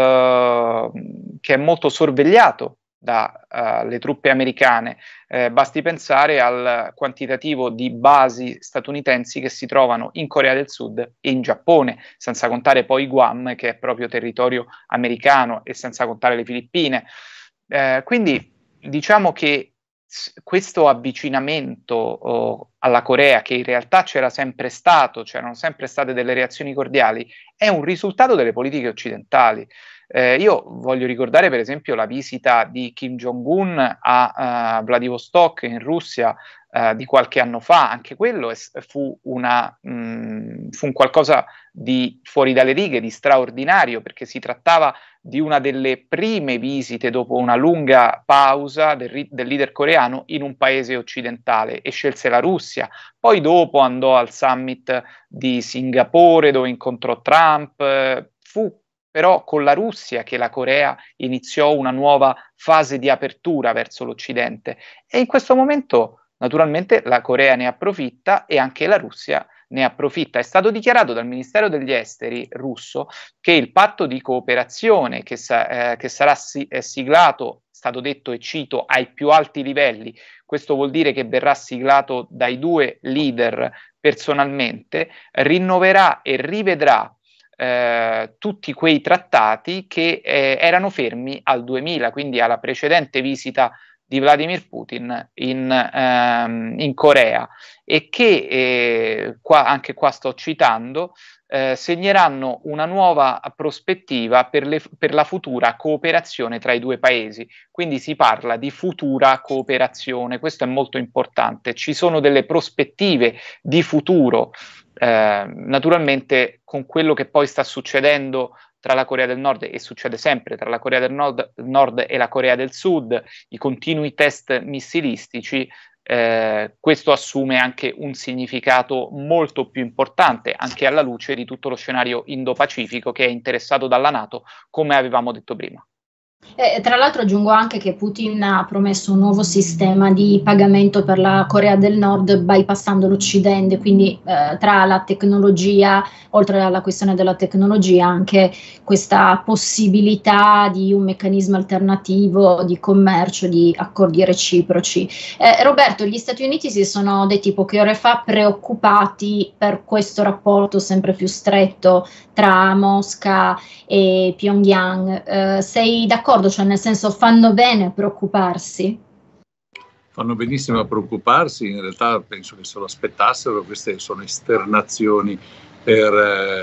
uh, che è molto sorvegliato dalle uh, truppe americane. Eh, basti pensare al quantitativo di basi statunitensi che si trovano in Corea del Sud e in Giappone, senza contare poi Guam, che è proprio territorio americano, e senza contare le Filippine. Eh, quindi diciamo che questo avvicinamento oh, alla Corea, che in realtà c'era sempre stato, c'erano sempre state delle reazioni cordiali, è un risultato delle politiche occidentali. Eh, io voglio ricordare per esempio la visita di Kim Jong-un a uh, Vladivostok in Russia uh, di qualche anno fa. Anche quello è, fu, una, mh, fu un qualcosa di fuori dalle righe, di straordinario, perché si trattava di una delle prime visite dopo una lunga pausa del, del leader coreano in un paese occidentale, e scelse la Russia. Poi dopo andò al summit di Singapore dove incontrò Trump. Eh, fu però con la Russia che la Corea iniziò una nuova fase di apertura verso l'Occidente, e in questo momento naturalmente la Corea ne approfitta e anche la Russia ne approfitta. È stato dichiarato dal Ministero degli Esteri russo che il patto di cooperazione che, sa- eh, che sarà si- eh, siglato, è stato detto, e cito, ai più alti livelli, questo vuol dire che verrà siglato dai due leader personalmente, rinnoverà e rivedrà eh, tutti quei trattati che eh, erano fermi al duemila, quindi alla precedente visita di Vladimir Putin in, ehm, in Corea, e che eh, qua, anche qua sto citando, eh, segneranno una nuova prospettiva per, le, per la futura cooperazione tra i due paesi. Quindi si parla di futura cooperazione, questo è molto importante. Ci sono delle prospettive di futuro, eh, naturalmente con quello che poi sta succedendo tra la Corea del Nord, e succede sempre tra la Corea del Nord, Nord e la Corea del Sud, i continui test missilistici, eh, questo assume anche un significato molto più importante, anche alla luce di tutto lo scenario Indo-Pacifico che è interessato dalla NATO, come avevamo detto prima. Eh, tra l'altro aggiungo anche che Putin ha promesso un nuovo sistema di pagamento per la Corea del Nord bypassando l'Occidente, quindi eh, tra la tecnologia, oltre alla questione della tecnologia, anche questa possibilità di un meccanismo alternativo di commercio, di accordi reciproci. Eh, Roberto, gli Stati Uniti si sono detti poche ore fa preoccupati per questo rapporto sempre più stretto tra Mosca e Pyongyang. Eh, sei d'accordo? Cioè, nel senso, fanno bene a preoccuparsi? Fanno benissimo a preoccuparsi, in realtà penso che se lo aspettassero. Queste sono esternazioni per eh,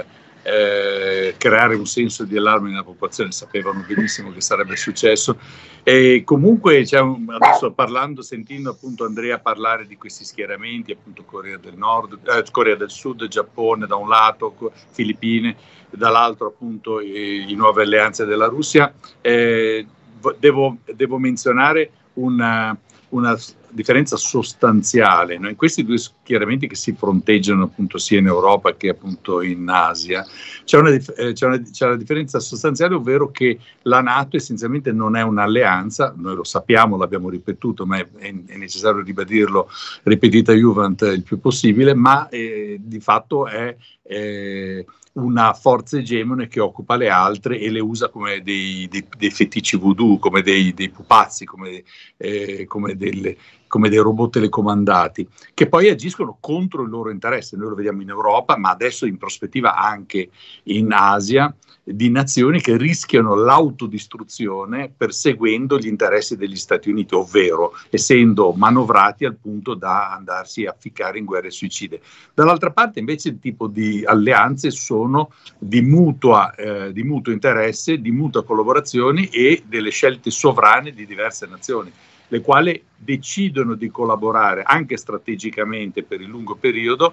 eh, creare un senso di allarme nella popolazione, sapevano benissimo che sarebbe successo. E comunque c'è un, adesso parlando, sentendo appunto Andrea parlare di questi schieramenti, appunto Corea del Nord, eh, Corea del Sud, Giappone da un lato, Filippine dall'altro, appunto i, i nuove alleanze della Russia, eh, devo, devo menzionare una, una differenza sostanziale, no? In questi due schieramenti che si fronteggiano appunto sia in Europa che appunto in Asia, c'è una, eh, c'è una, c'è una differenza sostanziale, ovvero che la NATO essenzialmente non è un'alleanza, noi lo sappiamo, l'abbiamo ripetuto, ma è, è, è necessario ribadirlo ripetita iuvant il più possibile, ma eh, di fatto è eh, una forza egemone che occupa le altre e le usa come dei, dei, dei feticci voodoo, come dei, dei pupazzi, come, eh, come, delle, come dei robot telecomandati, che poi agiscono contro il loro interesse. Noi lo vediamo in Europa, ma adesso in prospettiva anche in Asia, di nazioni che rischiano l'autodistruzione perseguendo gli interessi degli Stati Uniti, ovvero essendo manovrati al punto da andarsi a ficcare in guerre suicide. Dall'altra parte invece il tipo di alleanze sono di, mutua, eh, di mutuo interesse, di mutua collaborazione e delle scelte sovrane di diverse nazioni, le quali decidono di collaborare anche strategicamente per il lungo periodo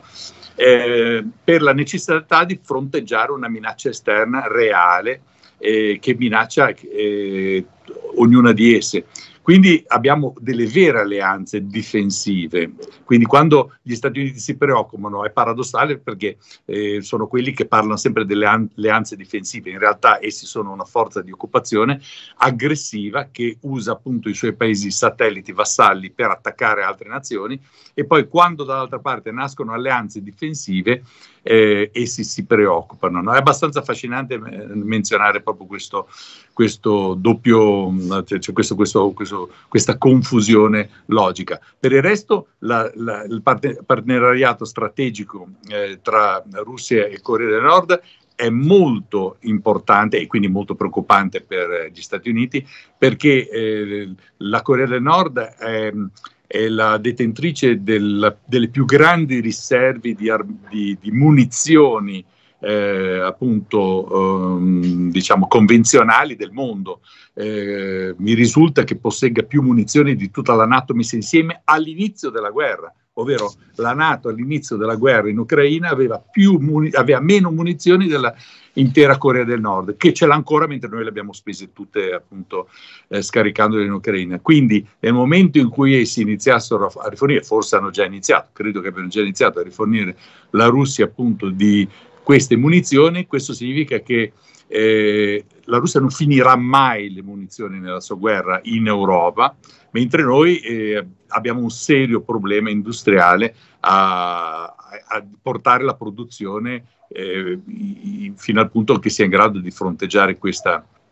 eh, per la necessità di fronteggiare una minaccia esterna reale eh, che minaccia eh, ognuna di esse. Quindi abbiamo delle vere alleanze difensive. Quindi quando gli Stati Uniti si preoccupano è paradossale, perché eh, sono quelli che parlano sempre delle alleanze difensive. In realtà essi sono una forza di occupazione aggressiva che usa appunto i suoi paesi satelliti vassalli per attaccare altre nazioni, e poi quando dall'altra parte nascono alleanze difensive eh, essi si preoccupano, no? È abbastanza affascinante menzionare proprio questo, questo doppio, cioè questo, questo, questo, questa confusione logica. Per il resto la, la, il partenariato strategico eh, tra Russia e Corea del Nord è molto importante e quindi molto preoccupante per gli Stati Uniti, perché eh, la Corea del Nord è, è la detentrice del, delle più grandi riserve di, di, di munizioni eh, appunto um, diciamo convenzionali del mondo. Eh, mi risulta che possegga più munizioni di tutta la NATO messa insieme all'inizio della guerra, ovvero la NATO all'inizio della guerra in Ucraina aveva, più muni- aveva meno munizioni della intera Corea del Nord, che ce l'ha ancora, mentre noi le abbiamo spese tutte appunto eh, scaricandole in Ucraina. Quindi nel momento in cui essi iniziassero a, a rifornire, forse hanno già iniziato, credo che abbiano già iniziato a rifornire la Russia appunto di queste munizioni, questo significa che eh, la Russia non finirà mai le munizioni nella sua guerra in Europa, mentre noi eh, abbiamo un serio problema industriale a, a portare la produzione eh, fino al punto che sia in grado di fronteggiare questa,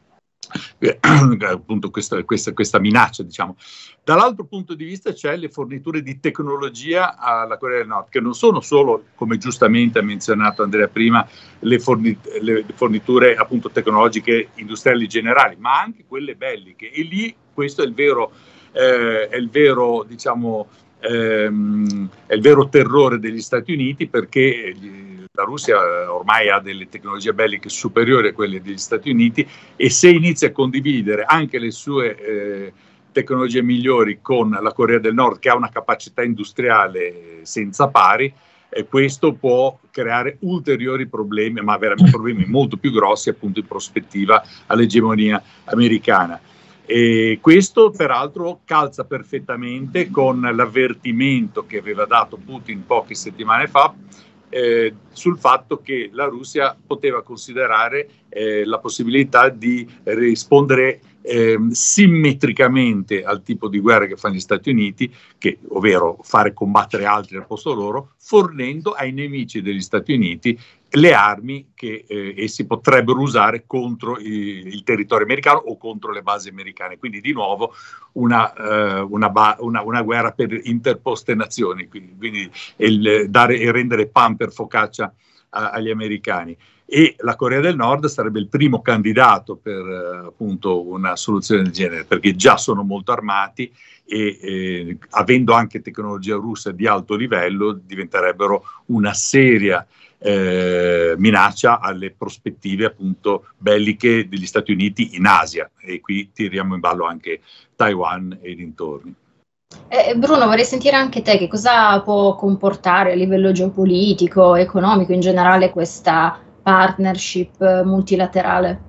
eh, appunto questa, questa, questa minaccia, diciamo. Dall'altro punto di vista c'è le forniture di tecnologia alla Corea del Nord, che non sono solo, come giustamente ha menzionato Andrea prima, le, forni, le forniture appunto tecnologiche industriali generali, ma anche quelle belliche. E lì questo è il vero, eh, è il vero, diciamo, ehm, è il vero terrore degli Stati Uniti, perché la Russia ormai ha delle tecnologie belliche superiori a quelle degli Stati Uniti, e se inizia a condividere anche le sue eh, tecnologie migliori con la Corea del Nord, che ha una capacità industriale senza pari, e questo può creare ulteriori problemi, ma veramente problemi molto più grossi appunto in prospettiva all'egemonia americana. E questo peraltro calza perfettamente con l'avvertimento che aveva dato Putin poche settimane fa eh, sul fatto che la Russia poteva considerare eh, la possibilità di rispondere eh, simmetricamente al tipo di guerra che fanno gli Stati Uniti, che, ovvero fare combattere altri al posto loro, fornendo ai nemici degli Stati Uniti le armi che eh, essi potrebbero usare contro il, il territorio americano o contro le basi americane. Quindi di nuovo una, eh, una, ba- una, una guerra per interposte nazioni, quindi, quindi il, dare e rendere pan per focaccia a, agli americani. E la Corea del Nord sarebbe il primo candidato per eh, appunto una soluzione del genere, perché già sono molto armati e eh, avendo anche tecnologia russa di alto livello diventerebbero una seria eh, minaccia alle prospettive appunto belliche degli Stati Uniti in Asia, e qui tiriamo in ballo anche Taiwan e dintorni. Eh, Bruno, vorrei sentire anche te che cosa può comportare a livello geopolitico, economico in generale questa partnership multilaterale.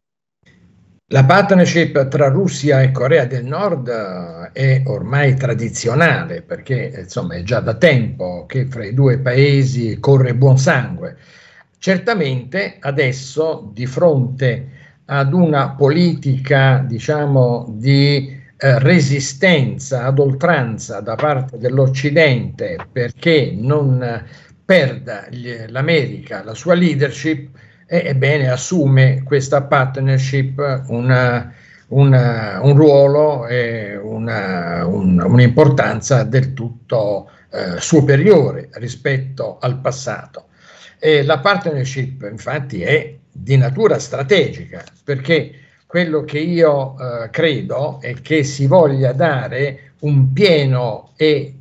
La partnership tra Russia e Corea del Nord è ormai tradizionale, perché insomma è già da tempo che fra i due paesi corre buon sangue. Certamente adesso, di fronte ad una politica, diciamo, di eh, resistenza ad oltranza da parte dell'Occidente perché non perda l'America la sua leadership, e ebbene assume questa partnership una, una, un ruolo e una, un, un'importanza del tutto eh, superiore rispetto al passato. E la partnership infatti è di natura strategica, perché quello che io eh, credo è che si voglia dare un pieno e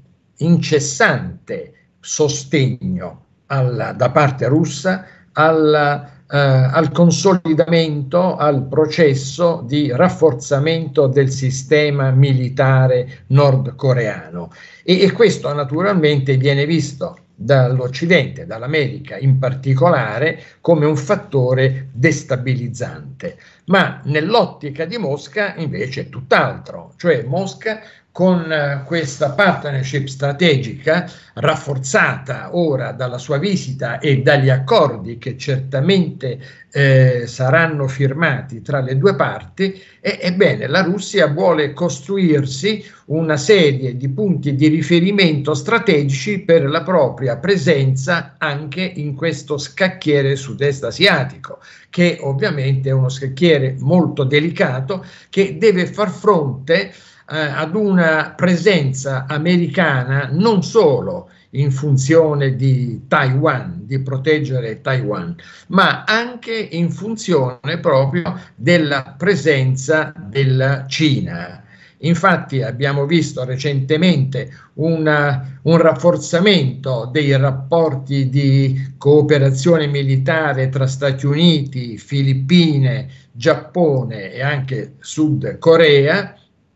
incessante sostegno alla, da parte russa al, eh, al consolidamento, al processo di rafforzamento del sistema militare nordcoreano, e, e questo naturalmente viene visto dall'Occidente, dall'America in particolare, come un fattore destabilizzante. Ma nell'ottica di Mosca invece è tutt'altro, cioè Mosca con eh, questa partnership strategica rafforzata ora dalla sua visita e dagli accordi che certamente eh, saranno firmati tra le due parti, e, ebbene la Russia vuole costruirsi una serie di punti di riferimento strategici per la propria presenza anche in questo scacchiere sud-est asiatico, che ovviamente è uno scacchiere molto delicato che deve far fronte Eh, ad una presenza americana non solo in funzione di Taiwan, di proteggere Taiwan, ma anche in funzione proprio della presenza della Cina. Infatti abbiamo visto recentemente una, un rafforzamento dei rapporti di cooperazione militare tra Stati Uniti, Filippine, Giappone e anche Sud Corea,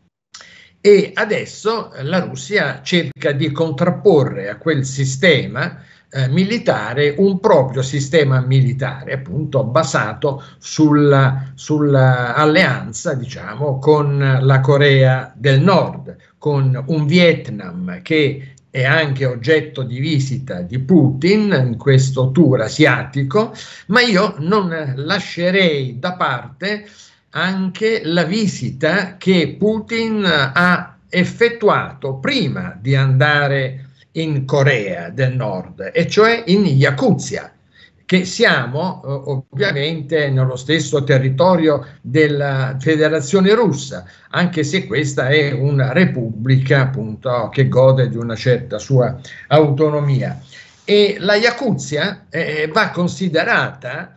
e adesso la Russia cerca di contrapporre a quel sistema eh, militare un proprio sistema militare, appunto basato sulla, sulla alleanza, diciamo, con la Corea del Nord, con un Vietnam che è anche oggetto di visita di Putin in questo tour asiatico, ma io non lascerei da parte anche la visita che Putin ha effettuato prima di andare in Corea del Nord, e cioè in Yakutsia, che siamo eh, ovviamente nello stesso territorio della Federazione Russa, anche se questa è una repubblica appunto che gode di una certa sua autonomia. E la Iacuzia eh, va considerata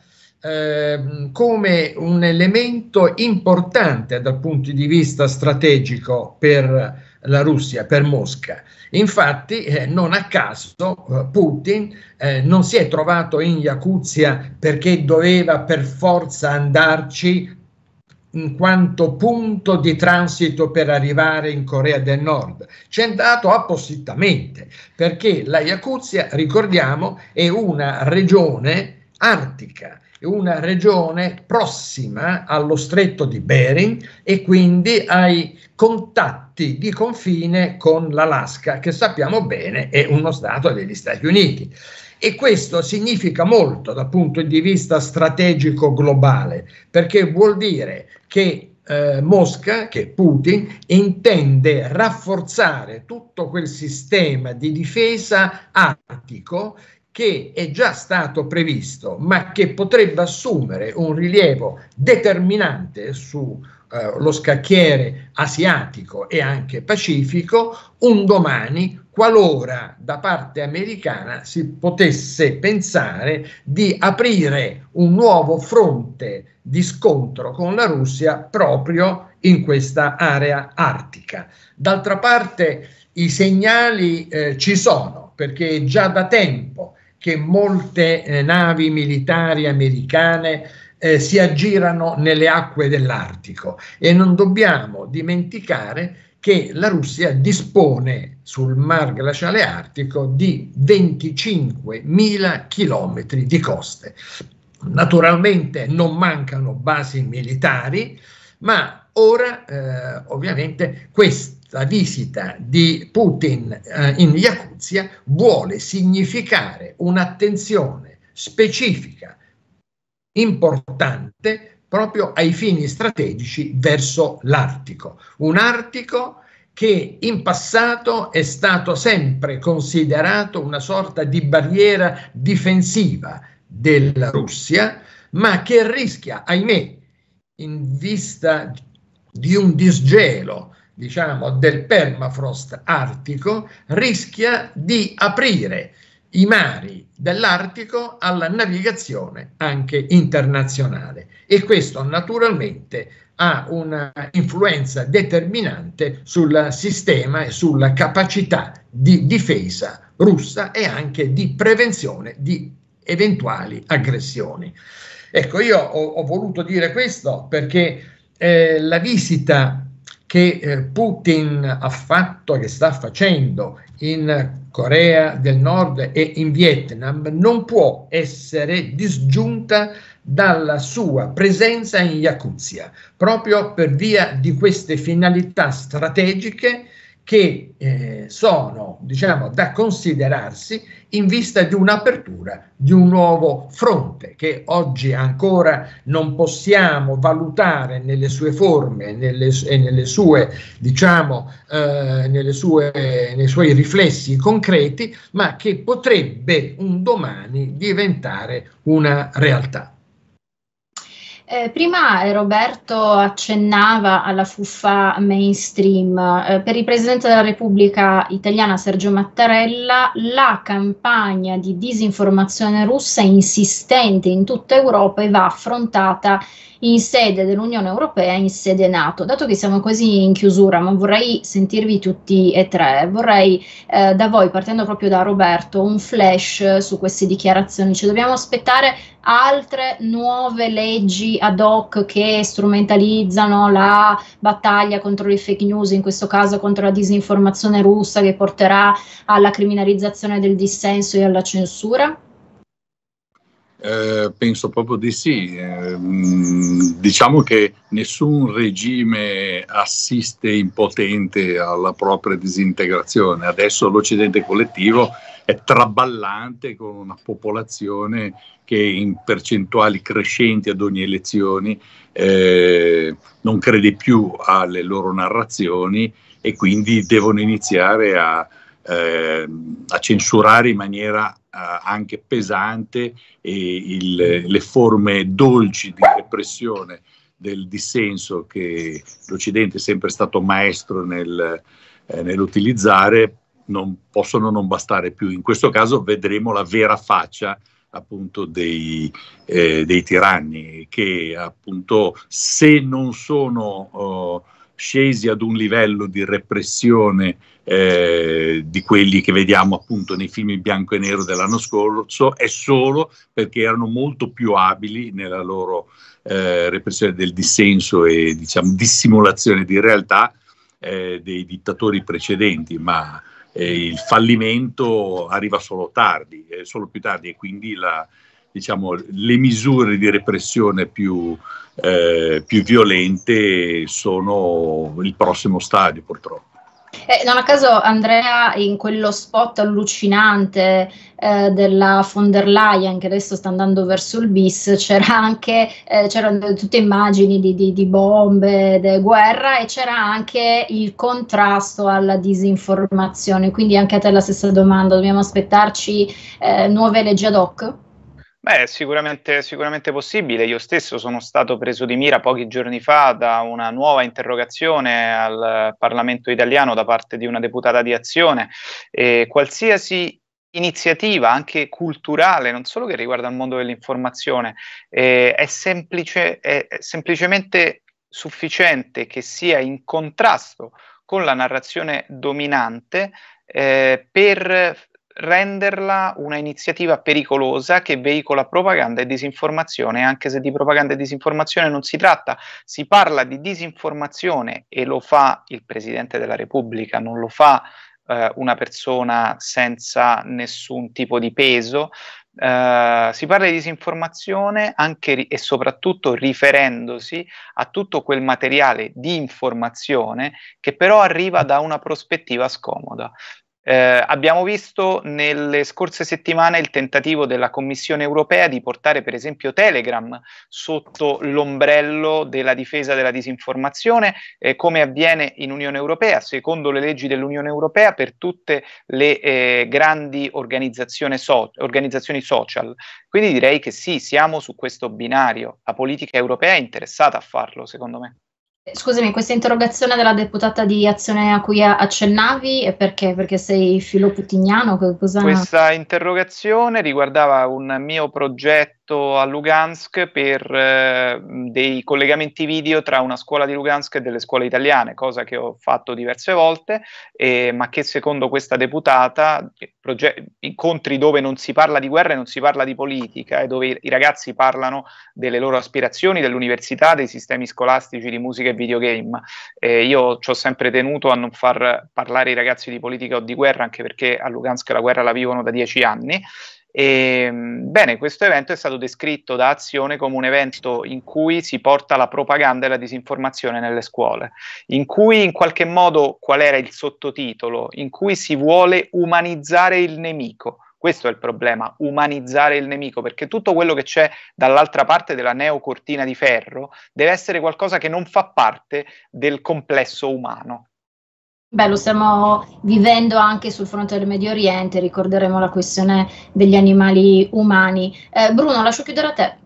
eh, come un elemento importante dal punto di vista strategico per la Russia, per Mosca. Infatti, eh, non a caso eh, Putin eh, non si è trovato in Iacuzia perché doveva per forza andarci in quanto punto di transito per arrivare in Corea del Nord. Ci è andato appositamente, perché la Iacuzia, ricordiamo, è una regione artica, è una regione prossima allo stretto di Bering e quindi ai contatti di confine con l'Alaska, che sappiamo bene è uno stato degli Stati Uniti. E questo significa molto dal punto di vista strategico globale, perché vuol dire che eh, Mosca, che Putin, intende rafforzare tutto quel sistema di difesa artico che è già stato previsto, ma che potrebbe assumere un rilievo determinante su eh, lo scacchiere asiatico e anche pacifico un domani, qualora da parte americana si potesse pensare di aprire un nuovo fronte di scontro con la Russia proprio in questa area artica. D'altra parte i segnali eh, ci sono, perché già da tempo che molte eh, navi militari americane eh, si aggirano nelle acque dell'Artico e non dobbiamo dimenticare che la Russia dispone sul mar glaciale artico di venticinquemila chilometri di coste. Naturalmente non mancano basi militari, ma ora eh, ovviamente questa visita di Putin eh, in Iacuzia vuole significare un'attenzione specifica, importante, proprio ai fini strategici verso l'Artico. Un Artico che in passato è stato sempre considerato una sorta di barriera difensiva della Russia, ma che rischia, ahimè, in vista di un disgelo, diciamo, del permafrost artico, rischia di aprire i mari dell'Artico alla navigazione anche internazionale, e questo naturalmente ha una influenza determinante sul sistema e sulla capacità di difesa russa e anche di prevenzione di eventuali aggressioni. Ecco, io ho, ho voluto dire questo perché eh, la visita che eh, Putin ha fatto, che sta facendo in Corea del Nord e in Vietnam, non può essere disgiunta dalla sua presenza in Iacuzia, proprio per via di queste finalità strategiche che eh, sono, diciamo, da considerarsi in vista di un'apertura di un nuovo fronte che oggi ancora non possiamo valutare nelle sue forme nelle, e nelle sue, diciamo, eh, nelle sue, nei suoi riflessi concreti, ma che potrebbe un domani diventare una realtà. Eh, prima Roberto accennava alla fuffa mainstream. Eh, per il Presidente della Repubblica italiana Sergio Mattarella la campagna di disinformazione russa insistente in tutta Europa e va affrontata in sede dell'Unione Europea e in sede NATO. Dato che siamo quasi in chiusura, ma vorrei sentirvi tutti e tre, vorrei eh, da voi, partendo proprio da Roberto, un flash su queste dichiarazioni. Ci dobbiamo aspettare altre nuove leggi ad hoc che strumentalizzano la battaglia contro le fake news, in questo caso contro la disinformazione russa, che porterà alla criminalizzazione del dissenso e alla censura? Eh, penso proprio di sì. Eh, diciamo che nessun regime assiste impotente alla propria disintegrazione. Adesso l'Occidente collettivo è traballante con una popolazione che in percentuali crescenti ad ogni elezione eh, non crede più alle loro narrazioni e quindi devono iniziare a eh, a censurare in maniera eh, anche pesante e il, le forme dolci di repressione del dissenso che l'Occidente è sempre stato maestro nel, eh, nell'utilizzare non possono non bastare più. In questo caso vedremo la vera faccia appunto dei, eh, dei tiranni che appunto, se non sono oh, scesi ad un livello di repressione eh, di quelli che vediamo appunto nei film in bianco e nero dell'anno scorso, è solo perché erano molto più abili nella loro eh, repressione del dissenso e diciamo dissimulazione di realtà eh, dei dittatori precedenti, ma eh, il fallimento arriva solo tardi, eh, solo più tardi, e quindi la, diciamo, le misure di repressione più, eh, più violente sono il prossimo stadio, purtroppo. Eh, non a caso, Andrea, in quello spot allucinante eh, della von der Leyen, che adesso sta andando verso il bis, c'era anche, eh, c'erano tutte immagini di, di, di bombe, di guerra, e c'era anche il contrasto alla disinformazione. Quindi anche a te la stessa domanda: dobbiamo aspettarci eh, nuove leggi ad hoc? Beh, sicuramente, sicuramente possibile. Io stesso sono stato preso di mira pochi giorni fa da una nuova interrogazione al Parlamento italiano da parte di una deputata di Azione. E qualsiasi iniziativa, anche culturale, non solo che riguarda il mondo dell'informazione, eh, è, semplice, è semplicemente sufficiente che sia in contrasto con la narrazione dominante eh, per renderla una iniziativa pericolosa che veicola propaganda e disinformazione. Anche se di propaganda e disinformazione non si tratta, si parla di disinformazione e lo fa il Presidente della Repubblica, non lo fa eh, una persona senza nessun tipo di peso. Uh, si parla di disinformazione anche ri- e soprattutto riferendosi a tutto quel materiale di informazione che però arriva da una prospettiva scomoda. Eh, abbiamo visto nelle scorse settimane il tentativo della Commissione europea di portare per esempio Telegram sotto l'ombrello della difesa della disinformazione, eh, come avviene in Unione Europea, secondo le leggi dell'Unione Europea, per tutte le eh, grandi organizzazioni, so- organizzazioni social. Quindi direi che sì, siamo su questo binario. La politica europea è interessata a farlo, secondo me. Scusami, questa interrogazione della deputata di Azione a cui accennavi è perché? Perché sei filoputiniano? Cosa... Questa interrogazione riguardava un mio progetto a Lugansk per eh, dei collegamenti video tra una scuola di Lugansk e delle scuole italiane, cosa che ho fatto diverse volte, eh, ma che secondo questa deputata, incontri dove non si parla di guerra e non si parla di politica, e dove i, i ragazzi parlano delle loro aspirazioni, dell'università, dei sistemi scolastici di musica e videogame. Eh, io ci ho sempre tenuto a non far parlare i ragazzi di politica o di guerra, anche perché a Lugansk la guerra la vivono da dieci anni. E, bene, questo evento è stato descritto da Azione come un evento in cui si porta la propaganda e la disinformazione nelle scuole, in cui in qualche modo, qual era il sottotitolo? In cui si vuole umanizzare il nemico. Questo è il problema, umanizzare il nemico, perché tutto quello che c'è dall'altra parte della neocortina di ferro deve essere qualcosa che non fa parte del complesso umano. Beh, lo stiamo vivendo anche sul fronte del Medio Oriente, ricorderemo la questione degli animali umani. Eh, Bruno, lascio chiudere a te.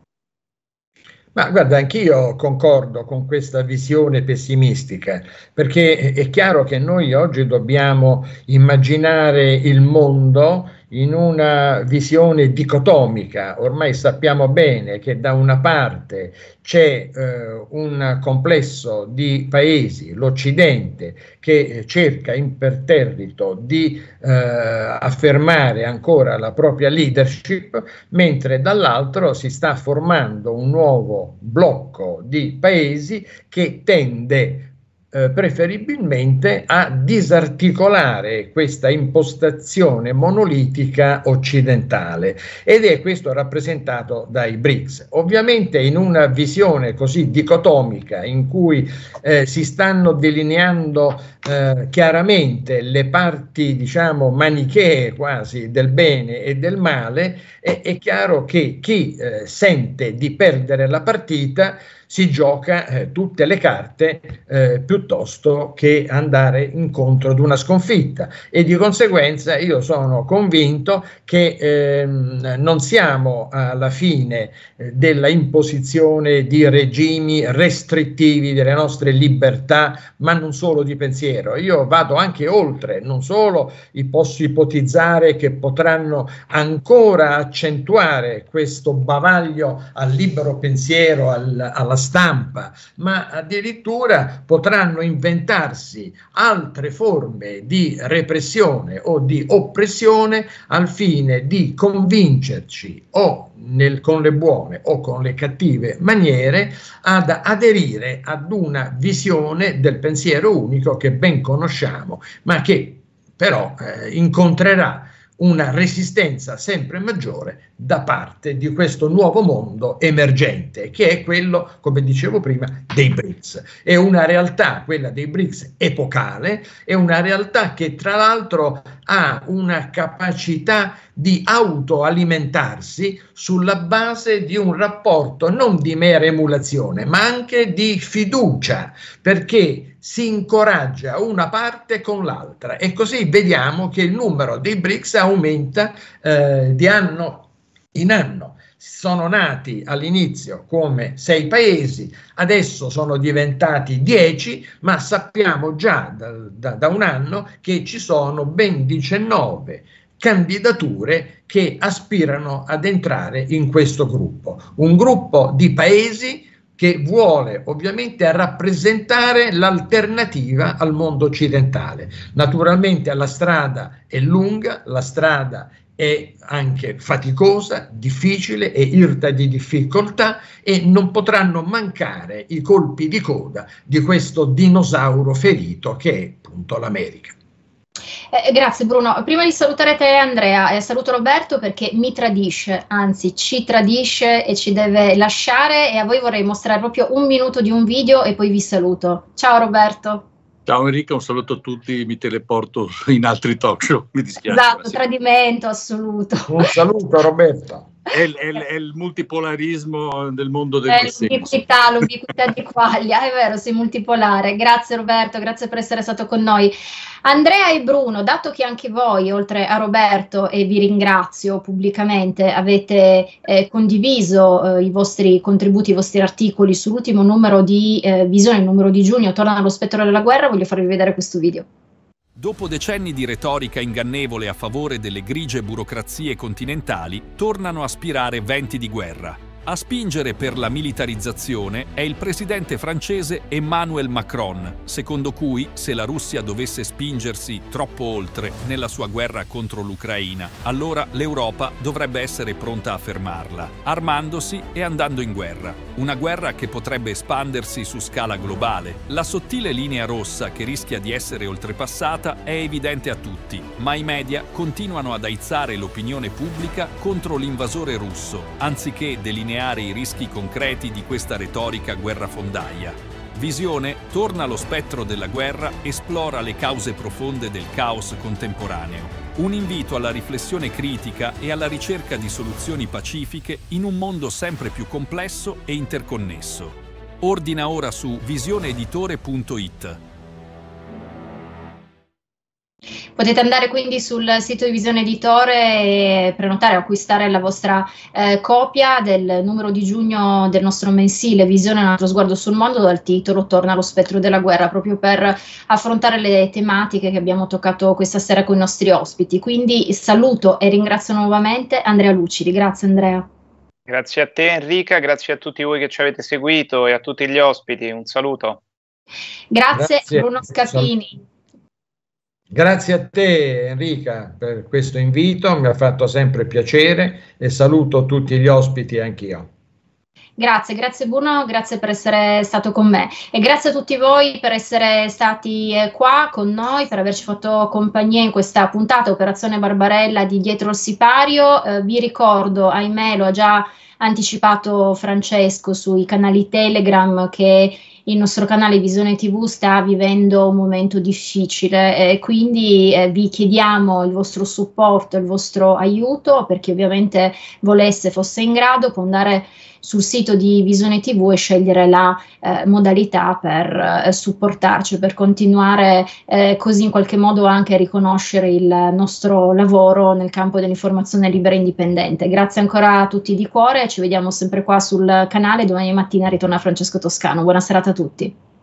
Ma guarda, anch'io concordo con questa visione pessimistica, perché è chiaro che noi oggi dobbiamo immaginare il mondo in una visione dicotomica. Ormai sappiamo bene che da una parte c'è eh, un complesso di paesi, l'Occidente, che cerca imperterrito di eh, affermare ancora la propria leadership, mentre dall'altro si sta formando un nuovo blocco di paesi che tende Eh, preferibilmente a disarticolare questa impostazione monolitica occidentale, ed è questo rappresentato dai BRICS. Ovviamente in una visione così dicotomica, in cui eh, si stanno delineando eh, chiaramente le parti, diciamo, manichee quasi del bene e del male, è, è chiaro che chi eh, sente di perdere la partita si gioca eh, tutte le carte eh, piuttosto che andare incontro ad una sconfitta, e di conseguenza io sono convinto che eh, non siamo alla fine eh, della imposizione di regimi restrittivi delle nostre libertà, ma non solo di pensiero. Io vado anche oltre, non solo posso ipotizzare che potranno ancora accentuare questo bavaglio al libero pensiero, al, alla stampa, ma addirittura potranno inventarsi altre forme di repressione o di oppressione al fine di convincerci o nel, con le buone o con le cattive maniere ad aderire ad una visione del pensiero unico che ben conosciamo, ma che però eh, incontrerà una resistenza sempre maggiore da parte di questo nuovo mondo emergente, che è quello, come dicevo prima, dei BRICS. È una realtà, quella dei BRICS, epocale, è una realtà che tra l'altro ha una capacità di autoalimentarsi sulla base di un rapporto non di mera emulazione, ma anche di fiducia, perché si incoraggia una parte con l'altra, e così vediamo che il numero dei BRICS aumenta eh, di anno in anno. Sono nati all'inizio come sei paesi, adesso sono diventati dieci, ma sappiamo già da, da, da un anno che ci sono ben diciannove candidature che aspirano ad entrare in questo gruppo, un gruppo di paesi che vuole ovviamente rappresentare l'alternativa al mondo occidentale. Naturalmente la strada è lunga, la strada è anche faticosa, difficile e irta di difficoltà, e non potranno mancare i colpi di coda di questo dinosauro ferito che è appunto l'America. Eh, grazie Bruno. Prima di salutare te Andrea, eh, saluto Roberto perché mi tradisce, anzi ci tradisce e ci deve lasciare, e a voi vorrei mostrare proprio un minuto di un video e poi vi saluto. Ciao Roberto. Ciao Enrica, un saluto a tutti, mi teleporto in altri talk show, mi dispiace. Esatto, tradimento assoluto. Un saluto Roberto. È il, è, il, è il multipolarismo del mondo del l'ubiquità, l'ubiquità di quaglia, è vero, sei multipolare. Grazie Roberto, grazie per essere stato con noi. Andrea e Bruno, dato che anche voi, oltre a Roberto, e vi ringrazio pubblicamente, avete eh, condiviso eh, i vostri contributi, i vostri articoli sull'ultimo numero di eh, Visione, il numero di giugno, Torna allo spettro della guerra, voglio farvi vedere questo video. Dopo decenni di retorica ingannevole a favore delle grigie burocrazie continentali, tornano a spirare venti di guerra. A spingere per la militarizzazione è il presidente francese Emmanuel Macron, secondo cui se la Russia dovesse spingersi troppo oltre nella sua guerra contro l'Ucraina, allora l'Europa dovrebbe essere pronta a fermarla, armandosi e andando in guerra. Una guerra che potrebbe espandersi su scala globale. La sottile linea rossa che rischia di essere oltrepassata è evidente a tutti, ma i media continuano ad aizzare l'opinione pubblica contro l'invasore russo, anziché delineare i rischi concreti di questa retorica guerrafondaia. Visione torna allo spettro della guerra, esplora le cause profonde del caos contemporaneo. Un invito alla riflessione critica e alla ricerca di soluzioni pacifiche in un mondo sempre più complesso e interconnesso. Ordina ora su visione editore punto it. Potete andare quindi sul sito di Visione Editore e prenotare o acquistare la vostra eh, copia del numero di giugno del nostro mensile Visione, un altro sguardo sul mondo, dal titolo Torna allo spettro della guerra, proprio per affrontare le tematiche che abbiamo toccato questa sera con i nostri ospiti. Quindi saluto e ringrazio nuovamente Andrea Lucidi. Grazie Andrea. Grazie a te Enrica, grazie a tutti voi che ci avete seguito e a tutti gli ospiti. Un saluto. Grazie, Grazie. Bruno Scapini. Grazie a te Enrica per questo invito, mi ha fatto sempre piacere, e saluto tutti gli ospiti anch'io. Grazie, grazie Bruno, grazie per essere stato con me, e grazie a tutti voi per essere stati eh, qua con noi, per averci fatto compagnia in questa puntata Operazione Barbarella di Dietro il Sipario. Eh, vi ricordo, ahimè lo ha già anticipato Francesco sui canali Telegram, che il nostro canale Visione tivù sta vivendo un momento difficile, e quindi eh, vi chiediamo il vostro supporto, il vostro aiuto, per chi ovviamente volesse, fosse in grado, può andare sul sito di Visione tivù e scegliere la eh, modalità per eh, supportarci, per continuare eh, così in qualche modo anche a riconoscere il nostro lavoro nel campo dell'informazione libera e indipendente. Grazie ancora a tutti di cuore, ci vediamo sempre qua sul canale, domani mattina ritorna Francesco Toscano. Buona serata a tutti.